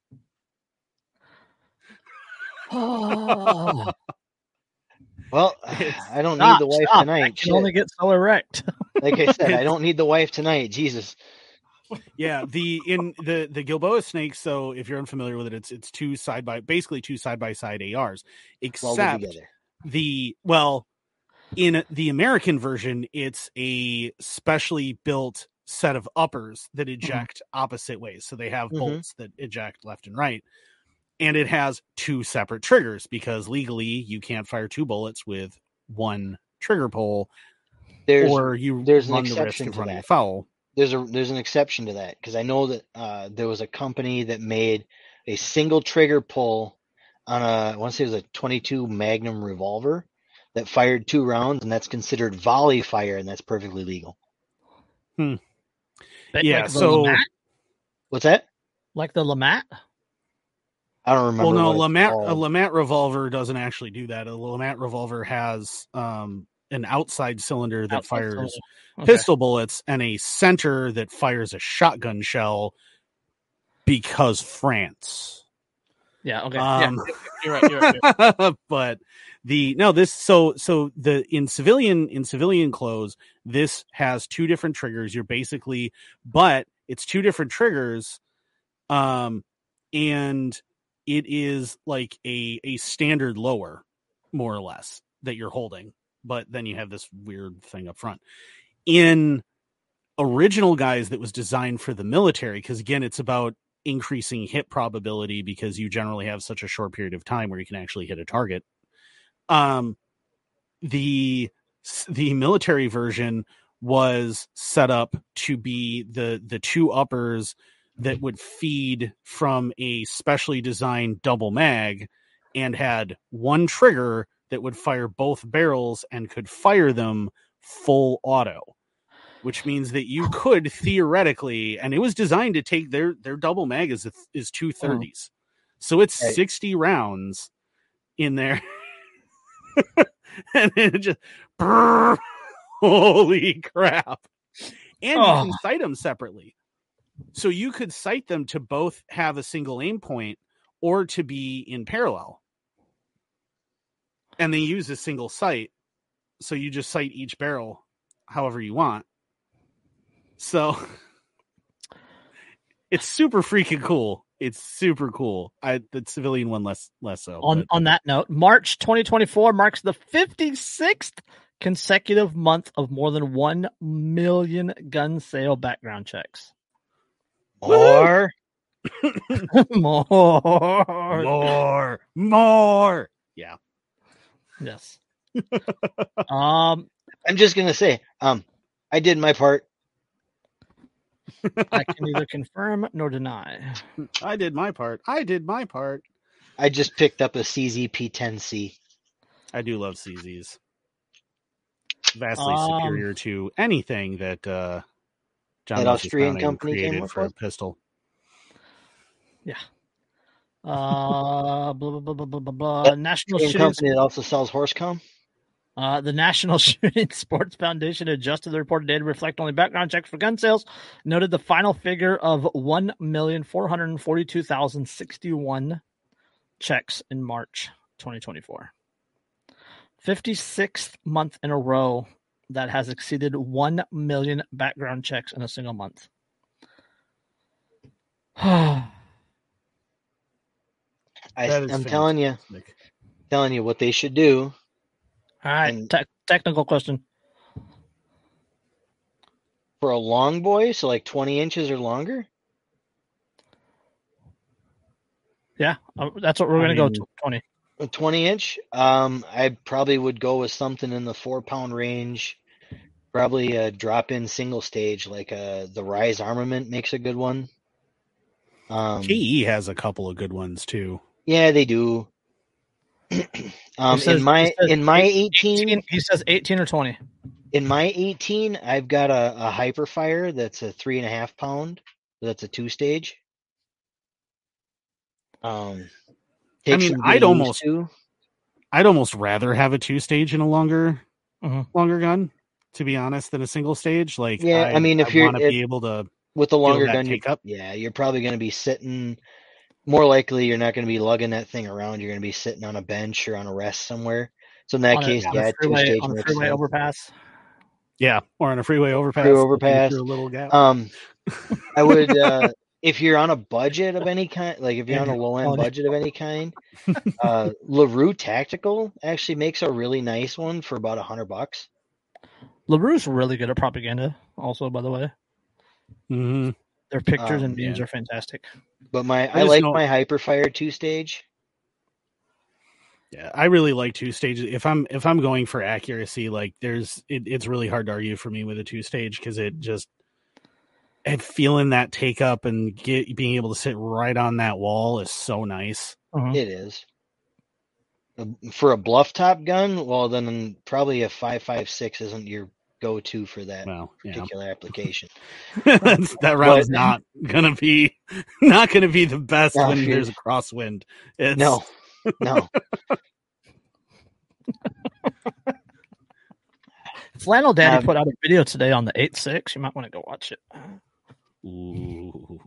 Oh, Well, It's- I don't stop, need the wife stop. tonight. I can Shit. only get so erect. Like I said, I It's- don't need the wife tonight. Jesus. Yeah, the in the the Gilboa snake. So if you're unfamiliar with it, it's it's two side by basically two side by side A Rs, Welded except together. the well in the American version, it's a specially built set of uppers that eject opposite ways. So they have Mhm. bolts that eject left and right. And it has two separate triggers because legally you can't fire two bullets with one trigger pull, There's or you there's an run the risk exception of to running that. foul. there's a there's an exception to that because I know that uh, there was a company that made a single trigger pull on a I want to say it was a twenty-two Magnum revolver that fired two rounds, and that's considered volley fire, and that's perfectly legal. Like- Yeah, like the so Lamat? What's that? like the Lamat. I don't remember. well, no, what it's Lamat a called. Lamat revolver doesn't actually do that. A Lamat revolver has um, an outside cylinder that Outside fires cylinder. Okay. pistol bullets and a center that fires a shotgun shell because France. Yeah. Okay. Um, yeah. You're right. You're right. You're right. but the no this so so the in civilian in civilian clothes this has two different triggers. You're basically but it's two different triggers, um, and it is like a a standard lower, more or less, that you're holding. But then you have this weird thing up front. In original guys that was designed for the military, because again, it's about increasing hit probability because you generally have such a short period of time where you can actually hit a target. Um, the the military version was set up to be the the two uppers that would feed from a specially designed double mag and had one trigger that would fire both barrels and could fire them full auto, which means that you could theoretically, and it was designed to take their their double mag is is two thirties, so it's Right. sixty rounds in there, and it just brrr, holy crap! And Oh. you can sight them separately, so you could sight them to both have a single aim point or to be in parallel, and they use a single sight, so you just sight each barrel however you want. So it's super freaking cool. It's super cool. I the civilian one less less so. on but- on that note, March twenty twenty-four marks the fifty-sixth consecutive month of more than one million gun sale background checks. Or More. more, more. Yeah. Yes. um, I'm just gonna say, um, I did my part. I can neither confirm nor deny. I did my part. I did my part. I just picked up a C Z P ten C. I do love C Zs. Vastly Um, superior to anything that uh, John That Moses Austrian Browning company came created up for a with? pistol. Uh, blah, blah, blah, blah, blah, blah, blah. National Same Shooting company that also sells Horsecom. Uh, the National Shooting Sports Foundation adjusted the reported data to reflect only background checks for gun sales, noted the final figure of one million four hundred forty-two thousand sixty-one checks in March twenty twenty-four. fifty-sixth month in a row that has exceeded one million background checks in a single month? I, That is I'm telling you, fantastic. telling you what they should do. All right, And- te- technical question. For a long boy, so like twenty inches or longer. Yeah, uh, that's what we're I going to go mean- to, twenty. A twenty inch. Um, I probably would go with something in the four pound range. Probably a drop in single stage, like uh the Rise Armament makes a good one. Um, K E has a couple of good ones too. yeah, they do. um, It says- in my it says in my eight- eighteen, eighteen, he says eighteen or twenty. in my eighteen, I've got a, a Hyperfire that's a three and a half pound. That's a two stage. Um, I takes mean, some I'd getting used almost- to. I'd almost rather have a two stage in a longer, Mhm. longer gun, to be honest, than a single stage. Like, Yeah, I mean, if you're- want to if- be able to, With the longer that gun, you, take up. yeah, you're probably going to be sitting. More likely, you're not going to be lugging that thing around. You're going to be sitting on a bench or on a rest somewhere. So in that On a- case, on a yeah, two freeway, stage on a makes freeway sense. overpass. yeah, or on a freeway overpass, Freeway looking overpass. through a little gap. Um, I would uh, if you're on a budget of any kind, like if you're on a Andrew, low end oh, budget of any kind, uh, LaRue Tactical actually makes a really nice one for about a hundred bucks. LaRue's really good at propaganda, also, by the way. hmm Their pictures Um, and memes yeah. are fantastic. But my I, just like know- my Hyperfire two stage. Yeah, I really like two stages. If I'm if I'm going for accuracy, like there's it, it's really hard to argue for me with a two stage because it just and feeling that take up and get being able to sit right on that wall is so nice. Mhm. It is. Uh, For a bluff top gun, well then probably a five five six isn't your go to for that Well, yeah, particular application. That's, that round's But- not gonna be not gonna be the best No, when if you're- there's a crosswind. It's, No, no. Flannel Daddy Um, put out a video today on the eight six. You might want to go watch it. Ooh.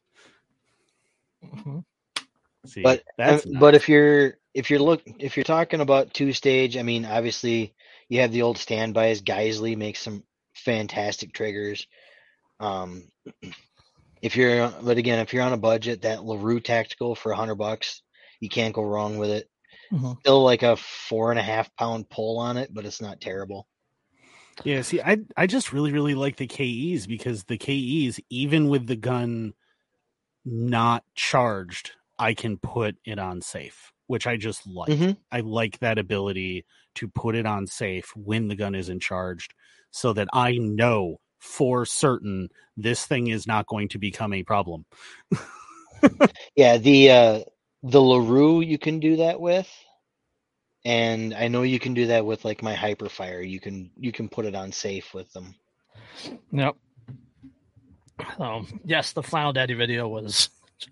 Mhm. See, But that's uh, but nuts. if you're if you're look if you're talking about two stage, I mean obviously you have the old standbys. Geisley makes some fantastic triggers. Um, if you're but again if you're on a budget, that LaRue Tactical for a hundred bucks, you can't go wrong with it. Mhm. Still like a four and a half pound pull on it, but it's not terrible. Yeah, see, I I just really really like the K Es because the K Es, even with the gun not charged, I can put it on safe, which I just like. Mhm. I like that ability to put it on safe when the gun isn't charged, so that I know for certain this thing is not going to become a problem. Yeah, the uh, the LaRue you can do that with, and I know you can do that with like my Hyperfire. You can you can put it on safe with them. Yep. Um, yes, the Flannel Daddy video was.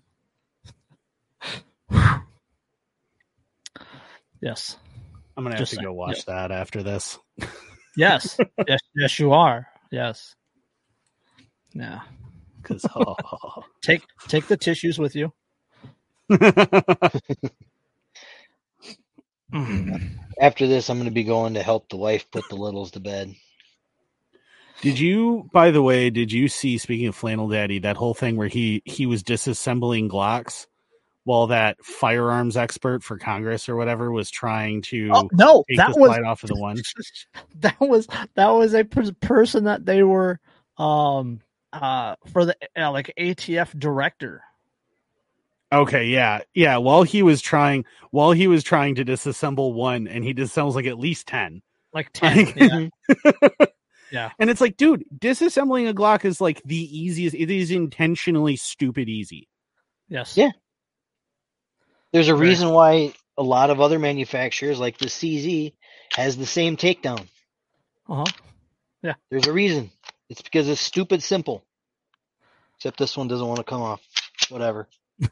Yes. I'm gonna have Just to saying, go watch that after this. Yes. yes. Yes, you are. Yes. Yeah. Because oh. Take take the tissues with you. After this, I'm going to be going to help the wife put the littles to bed. Did you, by the way, did you see, speaking of Flannel Daddy, that whole thing where he, he was disassembling Glocks while that firearms expert for Congress or whatever was trying to Oh, no, take that the was slide off of the one? that was that was a per- person that they were um uh for the uh, like A T F director. Okay, yeah, yeah. While he was trying, while he was trying to disassemble one, and he disassembles like at least ten. Like ten. Yeah. Yeah. And it's like, dude, disassembling a Glock is like the easiest. It is intentionally stupid easy. Yes. Yeah. There's a Right. reason why a lot of other manufacturers, like the C Z, has the same takedown. Uh huh. There's a reason. It's because it's stupid simple. Except this one doesn't want to come off. Whatever.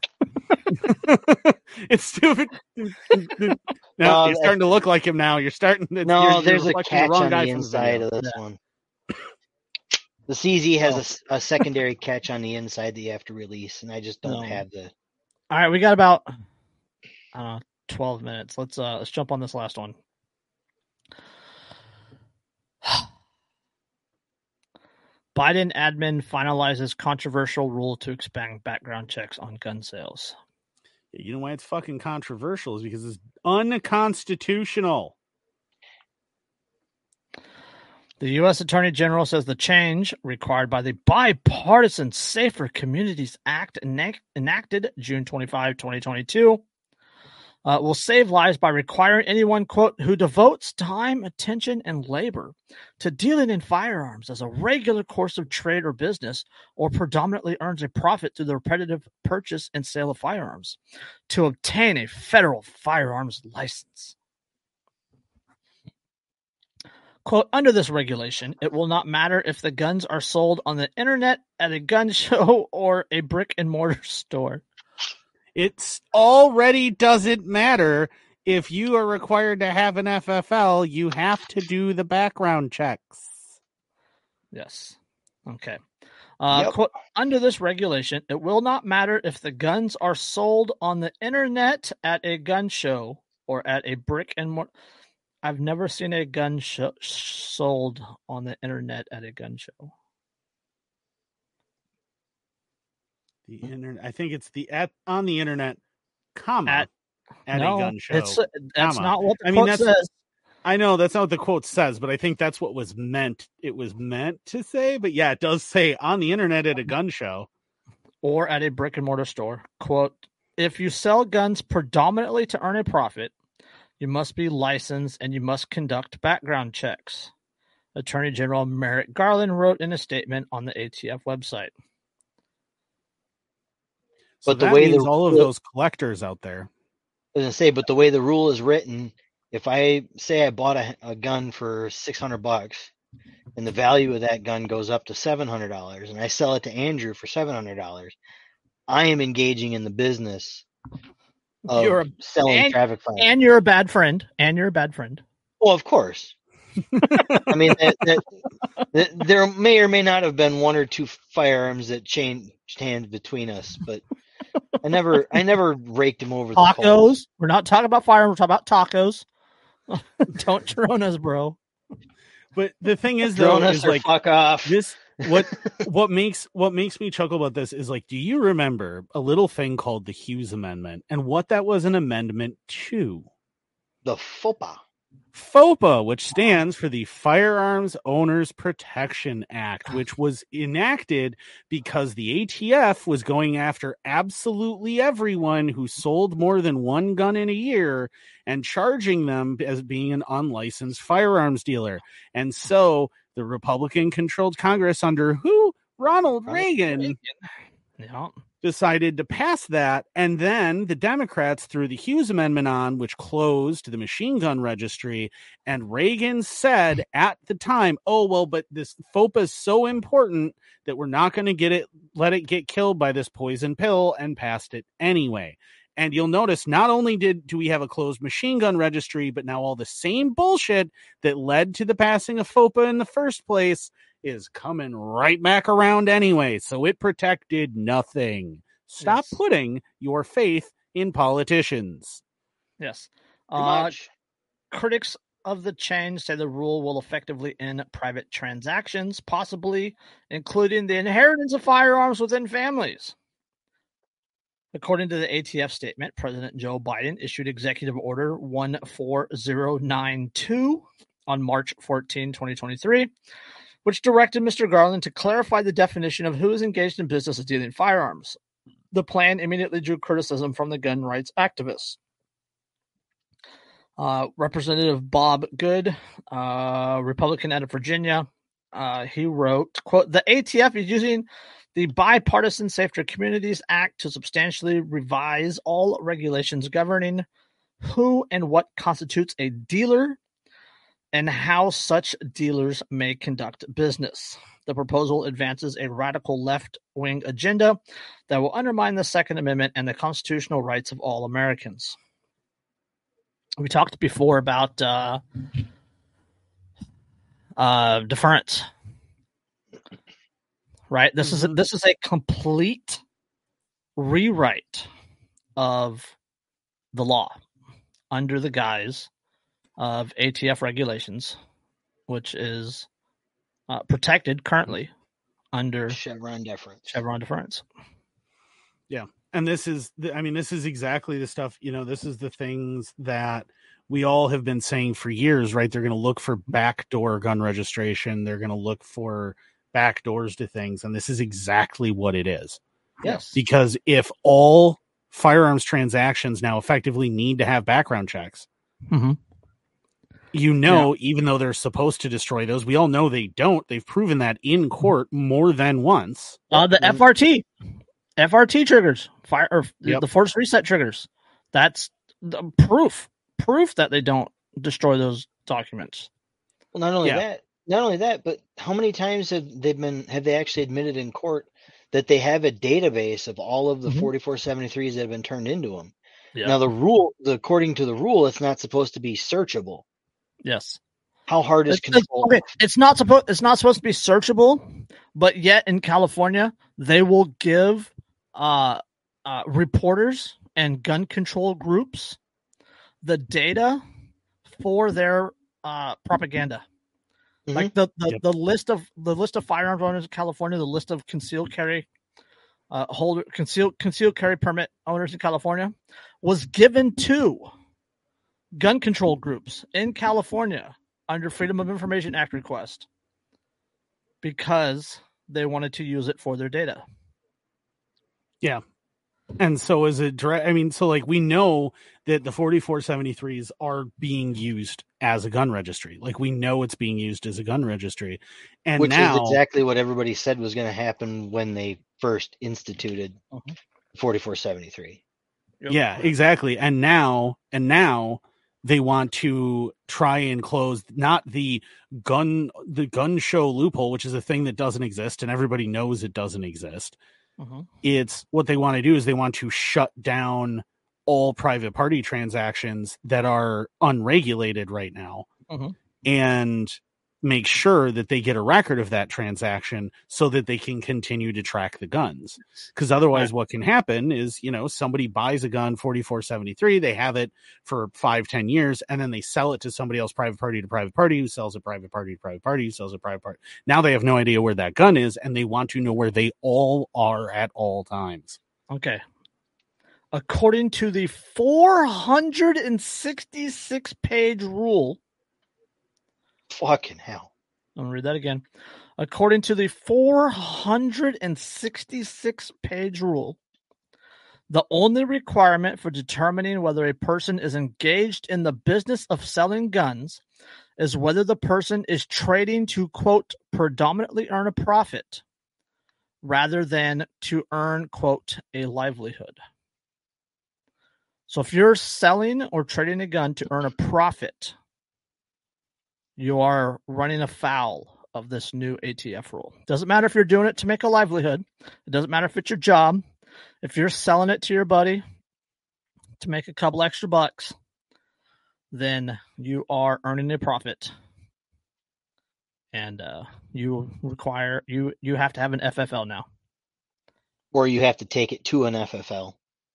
It's stupid. now No, you're starting to look like him. Now you're starting. To, No, you're, you're there's a reflecting catch wrong on guy the from inside video. of this Yeah. one. The C Z has Oh. a s- a, secondary catch on the inside that you have to release, and I just don't No. have the. All right, we got about uh twelve minutes. Let's uh let's jump on this last one. Biden admin finalizes controversial rule to expand background checks on gun sales. You know why it's fucking controversial is because it's unconstitutional. The U S Attorney General says the change required by the Bipartisan Safer Communities Act enact- enacted June twenty-fifth, twenty twenty-two uh, will save lives by requiring anyone, quote, who devotes time, attention, and labor to dealing in firearms as a regular course of trade or business, or predominantly earns a profit through the repetitive purchase and sale of firearms, to obtain a federal firearms license. Quote, under this regulation, it will not matter if the guns are sold on the internet, at a gun show, or a brick and mortar store. It already doesn't matter. If you are required to have an F F L, you have to do the background checks. Yes. Okay. Uh, Yep. quote, under this regulation, it will not matter if the guns are sold on the internet, at a gun show, or at a brick and mortar. I've never seen a gun show sold on the internet at a gun show. The internet. I think it's the at on the internet, comma At, at no, a gun show. It's, that's comma. not what the I mean, quote that's says. I know that's not what the quote says, but I think that's what was meant. It was meant to say, but yeah, it does say on the internet at a gun show Or at a brick and mortar store. Quote, if you sell guns predominantly to earn a profit, you must be licensed and you must conduct background checks. Attorney General Merrick Garland wrote in a statement on the A T F website. So But the that way means the- all of the- those collectors out there. I was gonna say, but the way the rule is written, if I say I bought a, a gun for six hundred bucks, and the value of that gun goes up to seven hundred dollars, and I sell it to Andrew for seven hundred dollars, I am engaging in the business of You're a- selling and- traffic firearms. And you're a bad friend. And you're a bad friend. Well, of course. I mean, that, that, that there may or may not have been one or two firearms that changed hands between us, but I never, I never raked him over the Tacos. coals. We're not talking about firearms. We're talking about tacos. Don't drone us, bro. But the thing is, though, Drone us is or like fuck off. this. What what makes what makes me chuckle about this is like, do you remember a little thing called the Hughes Amendment and what that was an amendment to? The FOPA. FOPA, which stands for the Firearms Owners Protection Act, which was enacted because the A T F was going after absolutely everyone who sold more than one gun in a year and charging them as being an unlicensed firearms dealer. And so the Republican-controlled Congress under who? Ronald Reagan. Yeah. Decided to pass that, and then the Democrats threw the Hughes Amendment on, which closed the machine gun registry, and Reagan said at the time, oh, well, but this FOPA is so important that we're not going to get it, let it get killed by this poison pill, and passed it anyway. And you'll notice not only did do we have a closed machine gun registry, but now all the same bullshit that led to the passing of FOPA in the first place is coming right back around anyway. So it protected nothing. Stop Yes. putting your faith in politicians. Yes. Too Uh, much. critics of the change say the rule will effectively end private transactions, possibly including the inheritance of firearms within families. According to the A T F statement, President Joe Biden issued Executive Order one four zero nine two on March fourteenth, twenty twenty-three, which directed Mister Garland to clarify the definition of who is engaged in business of dealing firearms. The plan immediately drew criticism from the gun rights activists. Uh, Representative Bob Good, uh, Republican out of Virginia, uh, he wrote, quote, the A T F is using the Bipartisan Safer Communities Act to substantially revise all regulations governing who and what constitutes a dealer and how such dealers may conduct business. The proposal advances a radical left-wing agenda that will undermine the Second Amendment and the constitutional rights of all Americans. We talked before about uh, uh, deference, right? This is a, this is a complete rewrite of the law under the guise of A T F regulations, which is uh, protected currently under Chevron deference. Chevron deference. Yeah. And this is, the, I mean, this is exactly the stuff, you know, this is the things that we all have been saying for years, right? They're going to look for backdoor gun registration. They're going to look for back doors to things. And this is exactly what it is. Yes. Because if all firearms transactions now effectively need to have background checks, mm-hmm. you know, yeah. even though they're supposed to destroy those, we all know they don't. They've proven that in court more than once. Uh, the F R T. F R T triggers, fire or Yep. the force reset triggers. That's the proof, proof that they don't destroy those documents. Well, not only Yeah. that, not only that, but how many times have they been have they actually admitted in court that they have a database of all of the Mhm. forty-four seventy-threes that have been turned into them? Yeah. Now the rule, the, according to the rule, it's not supposed to be searchable. Yes. How hard is It's, it's, control? okay, it's not supposed it's not supposed to be searchable, but yet in California they will give uh, uh, reporters and gun control groups the data for their uh, propaganda. Mhm. Like the the, Yep. the list of the list of firearms owners in California, the list of concealed carry uh, holder concealed concealed carry permit owners in California was given to gun control groups in California under Freedom of Information Act request because they wanted to use it for their data. And so is it direct? I mean, so like we know that the forty-four seventy-threes are being used as a gun registry. Like we know it's being used as a gun registry. And Which now, is exactly what everybody said was going to happen when they first instituted Mhm. forty-four seventy-three. Yep. yeah, exactly. And now, and now they want to try and close not the gun, the gun show loophole, which is a thing that doesn't exist and everybody knows it doesn't exist. Mhm. It's what they want to do is they want to shut down all private party transactions that are unregulated right now Mhm. and make sure that they get a record of that transaction so that they can continue to track the guns. Because otherwise what can happen is, you know, somebody buys a gun forty-four seventy-three, they have it for five, ten years, and then they sell it to somebody else, private party to private party, who sells a private party to private party, who sells a private party. Now they have no idea where that gun is, and they want to know where they all are at all times. Okay. According to the four hundred sixty-six page rule, Fucking hell. I'm going to read that again. According to the four hundred sixty-six page rule, the only requirement for determining whether a person is engaged in the business of selling guns is whether the person is trading to, quote, predominantly earn a profit rather than to earn, quote, a livelihood. So if you're selling or trading a gun to earn a profit, you are running afoul of this new A T F rule. Doesn't matter if you're doing it to make a livelihood. It doesn't matter if it's your job. If you're selling it to your buddy to make a couple extra bucks, then you are earning a profit. And uh, you require, you, you have to have an F F L now. Or you have to take it to an F F L.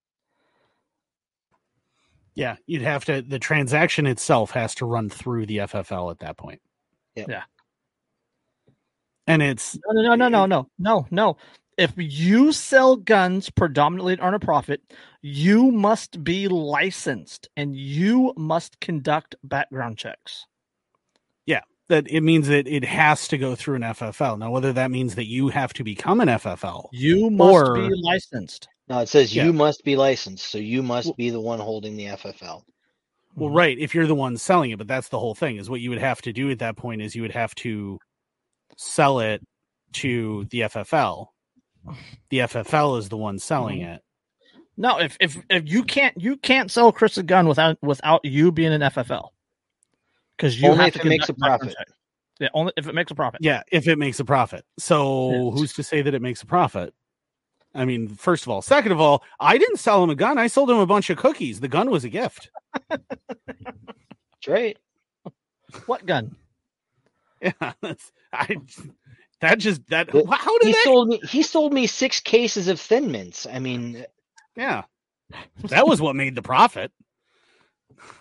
Yeah, you'd have to, the transaction itself has to run through the F F L at that point. Yep. Yeah. And it's No, no, no, no, no, no, no. If you sell guns predominantly to earn a profit, you must be licensed and you must conduct background checks. yeah, that it means that it has to go through an F F L. Now, whether that means that you have to become an F F L, You must Or- be licensed. No, it says Yeah. you must be licensed, so you must be the one holding the F F L. well, right, if you're the one selling it, but that's the whole thing is what you would have to do at that point is you would have to sell it to the F F L. The F F L is the one selling Mhm. it. No, if if if you can't you can't sell Chris a gun without without you being an F F L. Because you Only have if to it makes a conduct background profit. check. Yeah, only if it makes a profit. Yeah, if it makes a profit. So Yes. who's to say that it makes a profit? I mean, first of all. Second of all, I didn't sell him a gun. I sold him a bunch of cookies. The gun was a gift. That's right. What gun? Yeah, that's, I, that just, that, But how did He that? sold me he sold me six cases of Thin Mints. I mean, Yeah, that was what made the profit.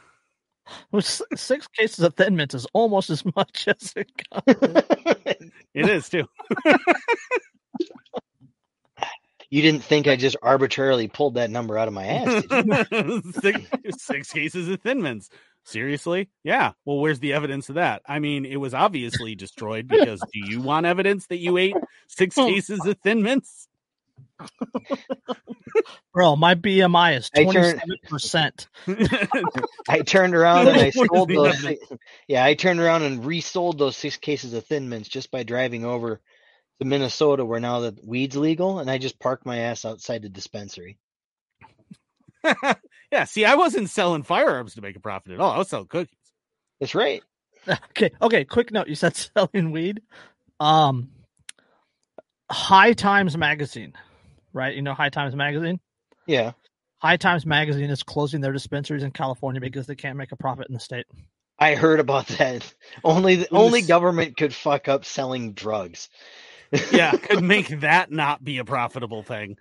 With s- six cases of Thin Mints is almost as much as a gun. It is too. You didn't think I just arbitrarily pulled that number out of my ass, did you? six, six cases of Thin Mints. Seriously? Yeah. Well, where's the evidence of that? I mean, it was obviously destroyed because do you want evidence that you ate six cases of Thin Mints? Bro, my B M I is I twenty-seven turned- percent. I turned around and I What is sold the those. evidence? Yeah, I turned around and resold those six cases of Thin Mints just by driving over to Minnesota, where now the weed's legal, and I just parked my ass outside the dispensary. Yeah, see, I wasn't selling firearms to make a profit at all. I was selling cookies. That's right. Okay, okay, quick note. You said selling weed. Um High Times Magazine, right? You know High Times Magazine? Yeah, High Times Magazine is closing their dispensaries in California because they can't make a profit in the state. I heard about that. Only the, only this- government could fuck up selling drugs. Yeah, could make that not be a profitable thing.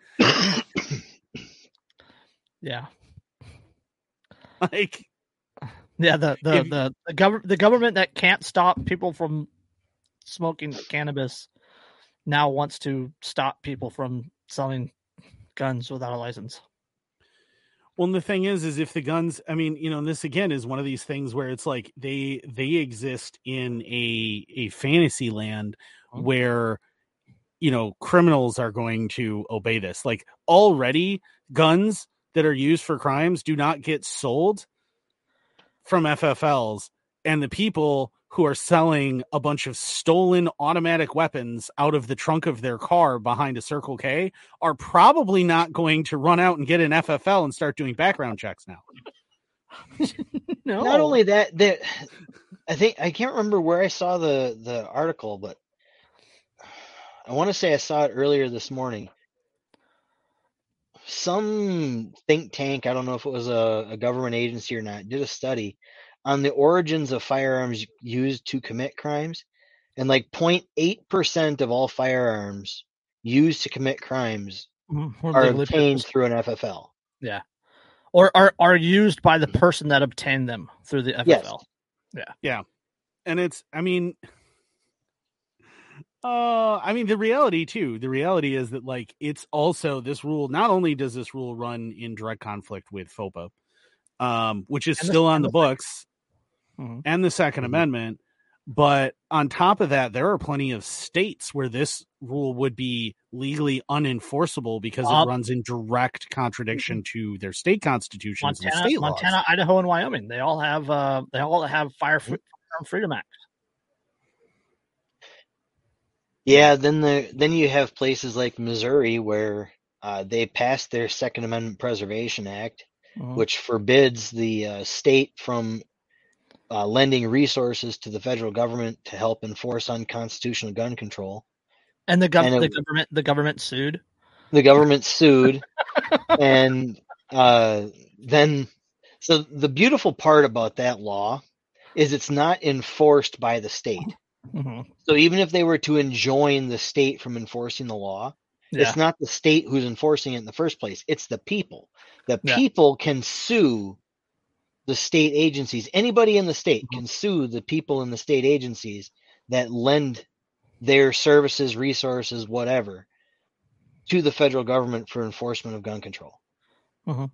Yeah. Like, Yeah, the the If- the the, gov- the government that can't stop people from smoking cannabis now wants to stop people from selling guns without a license. well, and the thing is, is if the guns, I mean, you know, and this again is one of these things where it's like they they exist in a a fantasy land Mhm. where, you know, criminals are going to obey this. Like already, guns that are used for crimes do not get sold from F F Ls, and the people who are selling a bunch of stolen automatic weapons out of the trunk of their car behind a Circle K are probably not going to run out and get an F F L and start doing background checks now. No. Not only that, that I think I can't remember where I saw the the article, but I want to say I saw it earlier this morning. Some think tank, I don't know if it was a, a government agency or not, did a study on the origins of firearms used to commit crimes, and like zero point eight percent of all firearms used to commit crimes Mhm, or are legally obtained purchased. through an F F L. or are are used by the person that obtained them through the F F L. Yes. And it's, I mean, uh, I mean, the reality too, the reality is that like, it's also this rule. Not only does this rule run in direct conflict with FOPA, um, which is And the- still on and the the- books, Mhm. and the Second Mhm. Amendment. But on top of that, there are plenty of states where this rule would be legally unenforceable because Um, it runs in direct contradiction to their state constitutions and Montana, state laws. Montana, Idaho, and Wyoming. They all have uh, they all have fire Mm-hmm. firearm freedom act. Yeah, then the then you have places like Missouri where uh, they passed their Second Amendment Preservation Act, Mhm. which forbids the uh, state from uh, lending resources to the federal government to help enforce unconstitutional gun control. And the, gov- and it- the government the government sued. The government sued, and uh, then so the beautiful part about that law is it's not enforced by the state. Mhm. So even if they were to enjoin the state from enforcing the law, Yeah. it's not the state who's enforcing it in the first place. It's the people. The Yeah. people can sue the state agencies. Anybody in the state Mhm. can sue the people in the state agencies that lend their services, resources, whatever, to the federal government for enforcement of gun control. Mhm.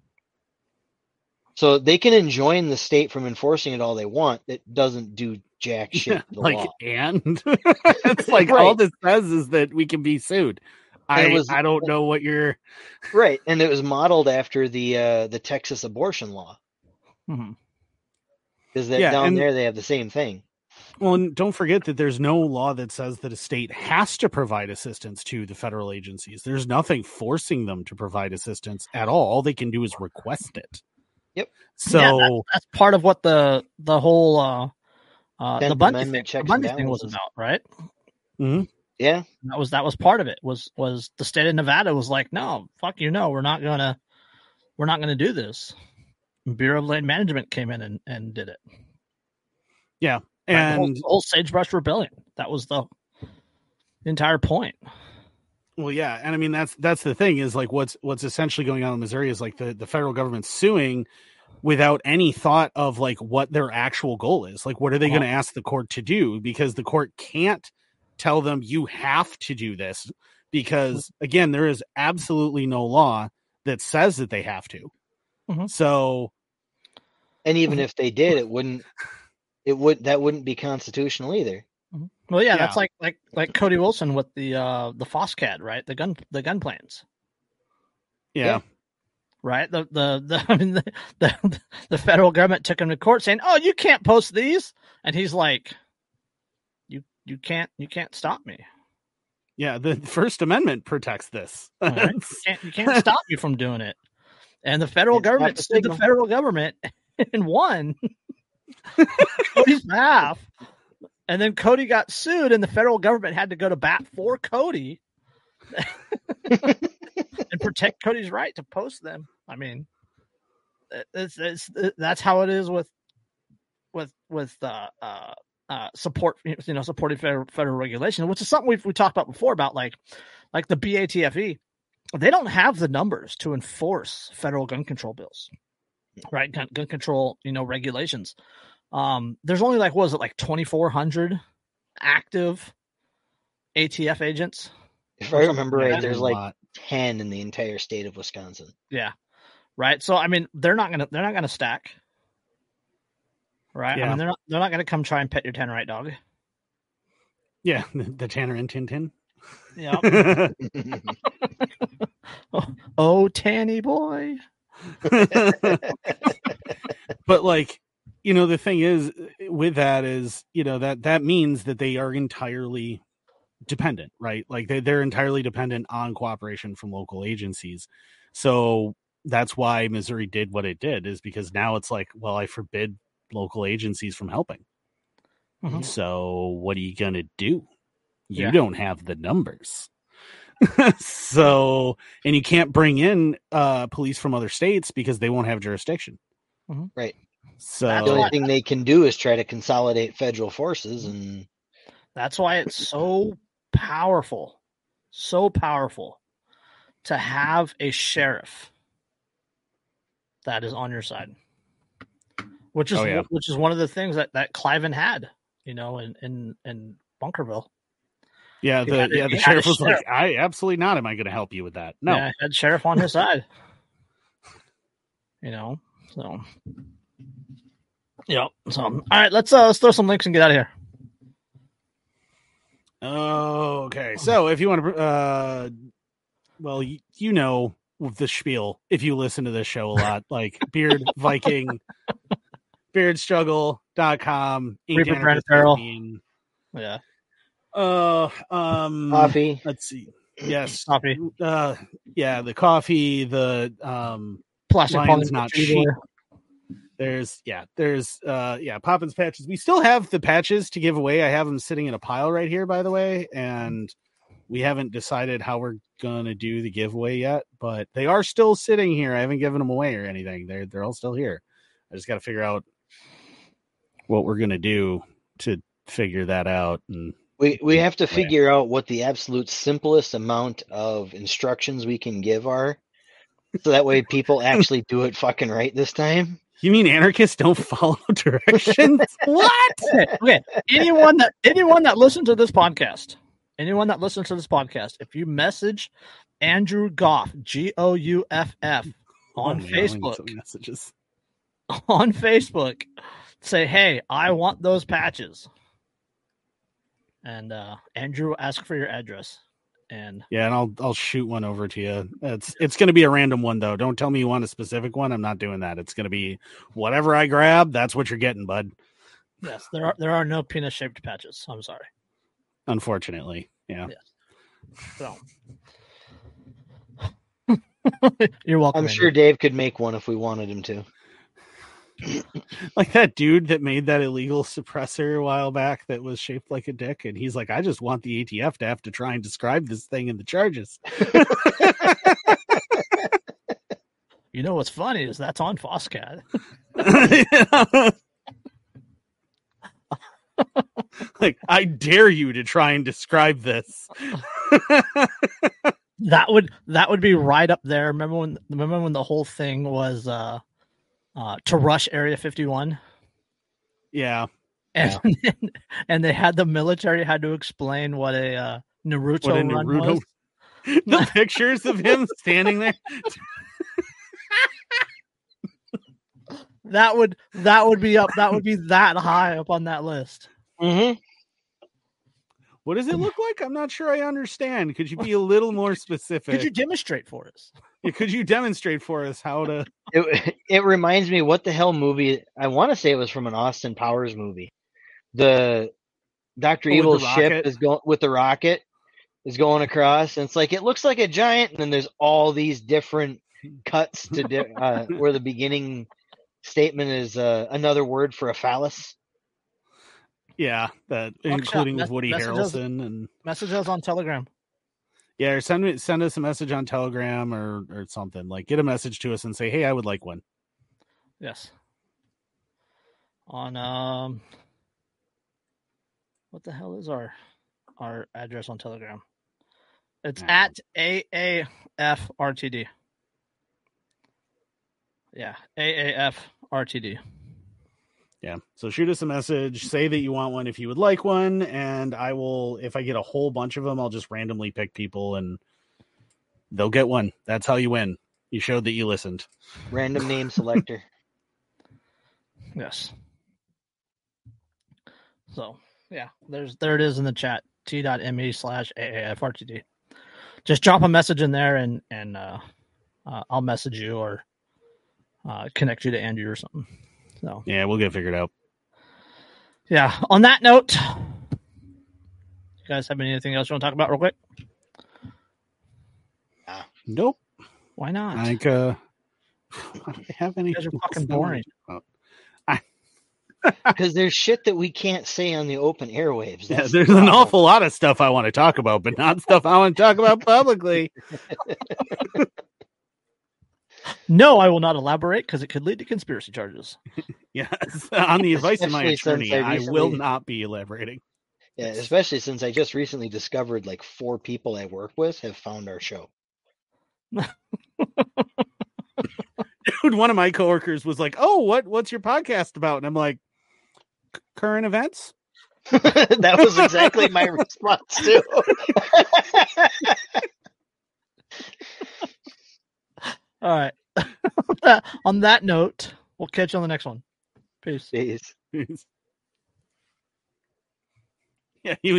So they can enjoin the state from enforcing it all they want. It doesn't do jack shit to the like, law. and it's like all Right. this says is that we can be sued. And I it was- I don't know what you're. Right, and it was modeled after the uh, the Texas abortion law, Mhm. because that Yeah, down and- there they have the same thing. Well, and don't forget that there's no law that says that a state has to provide assistance to the federal agencies. There's nothing forcing them to provide assistance at all. All they can do is request it. Yep. So Yeah, that's part of what the the whole uh, uh, the Tenth Bundy Amendment thing, the checks and Bundy thing was balances. about, right? Yeah, That was that was part of it. Was was the state of Nevada was like, no, fuck you, no, we're not gonna we're not gonna do this. Bureau of Land Management came in and, and did it. yeah, Right, the whole, and the whole Sagebrush Rebellion. That was the entire point. well, yeah, and I mean that's that's the thing is like what's what's essentially going on in Missouri is like the the federal government suing without any thought of like what their actual goal is. Like, what are they Uh-huh. going to ask the court to do? Because the court can't tell them you have to do this because, again, there is absolutely no law that says that they have to. Mm-hmm. So, and even if they did, it wouldn't. It would that wouldn't be constitutional either. Well, yeah, Yeah. that's like like like Cody Wilson with the uh, the FOSCAD, right? The gun the gun plans, yeah. Yeah. right? The the the I mean the, the the federal government took him to court saying, "Oh, you can't post these," and he's like, "You you can't you can't stop me. Yeah, the First Amendment protects this. All right? You can't you can't stop me from doing it." And the federal Can't stop government the sued the signal. federal government and won Cody's behalf. And then Cody got sued, and the federal government had to go to bat for Cody and protect Cody's right to post them. I mean, it's, it's, that's how it is with with with uh, uh, uh, support, you know, supporting federal, federal regulation, which is something we've we talked about before about like like the B A T F E. They don't have the numbers to enforce federal gun control bills, right? Gun, gun control, you know, regulations. Um, there's only like, what was it, like twenty-four hundred active A T F agents? If I remember right, Yeah, there's a like lot. ten in the entire state of Wisconsin. Yeah. Right. So, I mean, they're not going to, they're not going to stack. Right. I Yeah. mean, they're not, they're not going to come try and pet your Tannerite dog. Yeah, the, the Tanner and Tintin. Yeah. oh, oh, Tanny boy. But like, you know, the thing is with that is, you know, that that means that they are entirely dependent, right? Like they, they're entirely dependent on cooperation from local agencies. So that's why Missouri did what it did, is because now it's like, well, I forbid local agencies from helping. Mhm. So what are you going to do? You Yeah. don't have the numbers. So, and you can't bring in uh, police from other states because they won't have jurisdiction. Right. So That's The only why- thing they can do is try to consolidate federal forces, and That's why it's so powerful, so powerful to have a sheriff that is on your side, which is Oh, yeah. which is one of the things that that Cliven had, you know, in in, in Bunkerville. yeah, He the had a- yeah he the had sheriff a was sheriff. like, I absolutely not. Am I going to help you with that? No. Yeah, had sheriff on his side. You know, so yeah. So all right, let's uh let's throw some links and get out of here. Oh, okay. So if you want to, uh, well, you, you know the spiel if you listen to this show a lot, like Beard Viking, beard struggle dot com, Reaper Brand Apparel. Yeah, Uh, um, coffee. let's see. Yes. coffee, Uh, yeah, the coffee, the um, plastic Lions poly- Not tree Sheep. boy. There's yeah, there's uh yeah, Poppins patches. We still have the patches to give away. I have them sitting in a pile right here, by the way, and we haven't decided how we're gonna do the giveaway yet, but they are still sitting here. I haven't given them away or anything. They're they're all still here. I just got to figure out what we're gonna do to figure that out. And We we have to Yeah. figure out what the absolute simplest amount of instructions we can give are, so that way people actually do it fucking right this time. you mean anarchists don't follow directions? What? Okay, okay. Anyone that anyone that listens to this podcast, anyone that listens to this podcast, if you message Andrew Goff, G O U F F, on Oh, man, I need Facebook, some messages. on Facebook, say, "Hey, I want those patches," and uh, Andrew will ask for your address. And Yeah, and I'll I'll shoot one over to you. It's it's going to be a random one though. Don't tell me you want a specific one. I'm not doing that. It's going to be whatever I grab. That's what you're getting, bud. yes, there are there are no penis shaped patches. I'm sorry. Unfortunately, yeah. So you're welcome. I'm Andrew. sure Dave could make one if we wanted him to. Like that dude that made that illegal suppressor a while back that was shaped like a dick, and he's like, I just want the A T F to have to try and describe this thing in the charges. You know what's funny is that's on FOSCAD. Like, I dare you to try and describe this. That would that would be right up there. Remember when remember when the whole thing was uh uh to rush Area fifty-one? Yeah. and and they had the military had to explain what a uh, Naruto, What a run Naruto was. The pictures of him standing there. That would that would be up. That would be that high up on that list. Mm-hmm. What does it look like? I'm not sure I understand. Could you be a little more specific? Could you demonstrate for us? Yeah, could you demonstrate for us how to? It it reminds me what the hell movie? I want to say it was from an Austin Powers movie. The Doctor Oh, with Evil's the ship rocket? is going with the rocket is going across, and it's like it looks like a giant, and then there's all these different cuts to di- uh, where the beginning statement is uh, another word for a phallus. Yeah, that Buckshot, including with mes- Woody message us- Harrelson and Message us on Telegram. yeah, or send me send us a message on Telegram or or something. Like get a message to us and say, hey, I would like one. Yes. On um, what the hell is our our address on Telegram? It's Ah. at A A F R T D. Yeah, A A F R T D. Yeah. So shoot us a message, say that you want one if you would like one, and I will, if I get a whole bunch of them, I'll just randomly pick people and they'll get one. That's how you win. You showed that you listened. Random name selector. Yes. So yeah, there's there it is in the chat. T.me slash AAFRTD. Just drop a message in there and and uh, uh, I'll message you or uh, connect you to Andrew or something. So Yeah, we'll get it figured out. yeah. On that note, you guys have anything else you want to talk about real quick? Nope. Why not? Like, uh, I don't have any. You guys are fucking boring. Because there's shit that we can't say on the open airwaves. Yeah, That's there's the an problem. awful lot of stuff I want to talk about, but not stuff I want to talk about publicly. No, I will not elaborate because it could lead to conspiracy charges. Yes, on the advice of my Especially since attorney, I I will recently- not be elaborating. Yeah, especially since I just recently discovered like four people I work with have found our show. Dude, one of my coworkers was like, "Oh, what what's your podcast about?" And I'm like, "Current events." That was exactly my response too. All right. On that note, we'll catch you on the next one. Peace. Jeez. Yeah, he was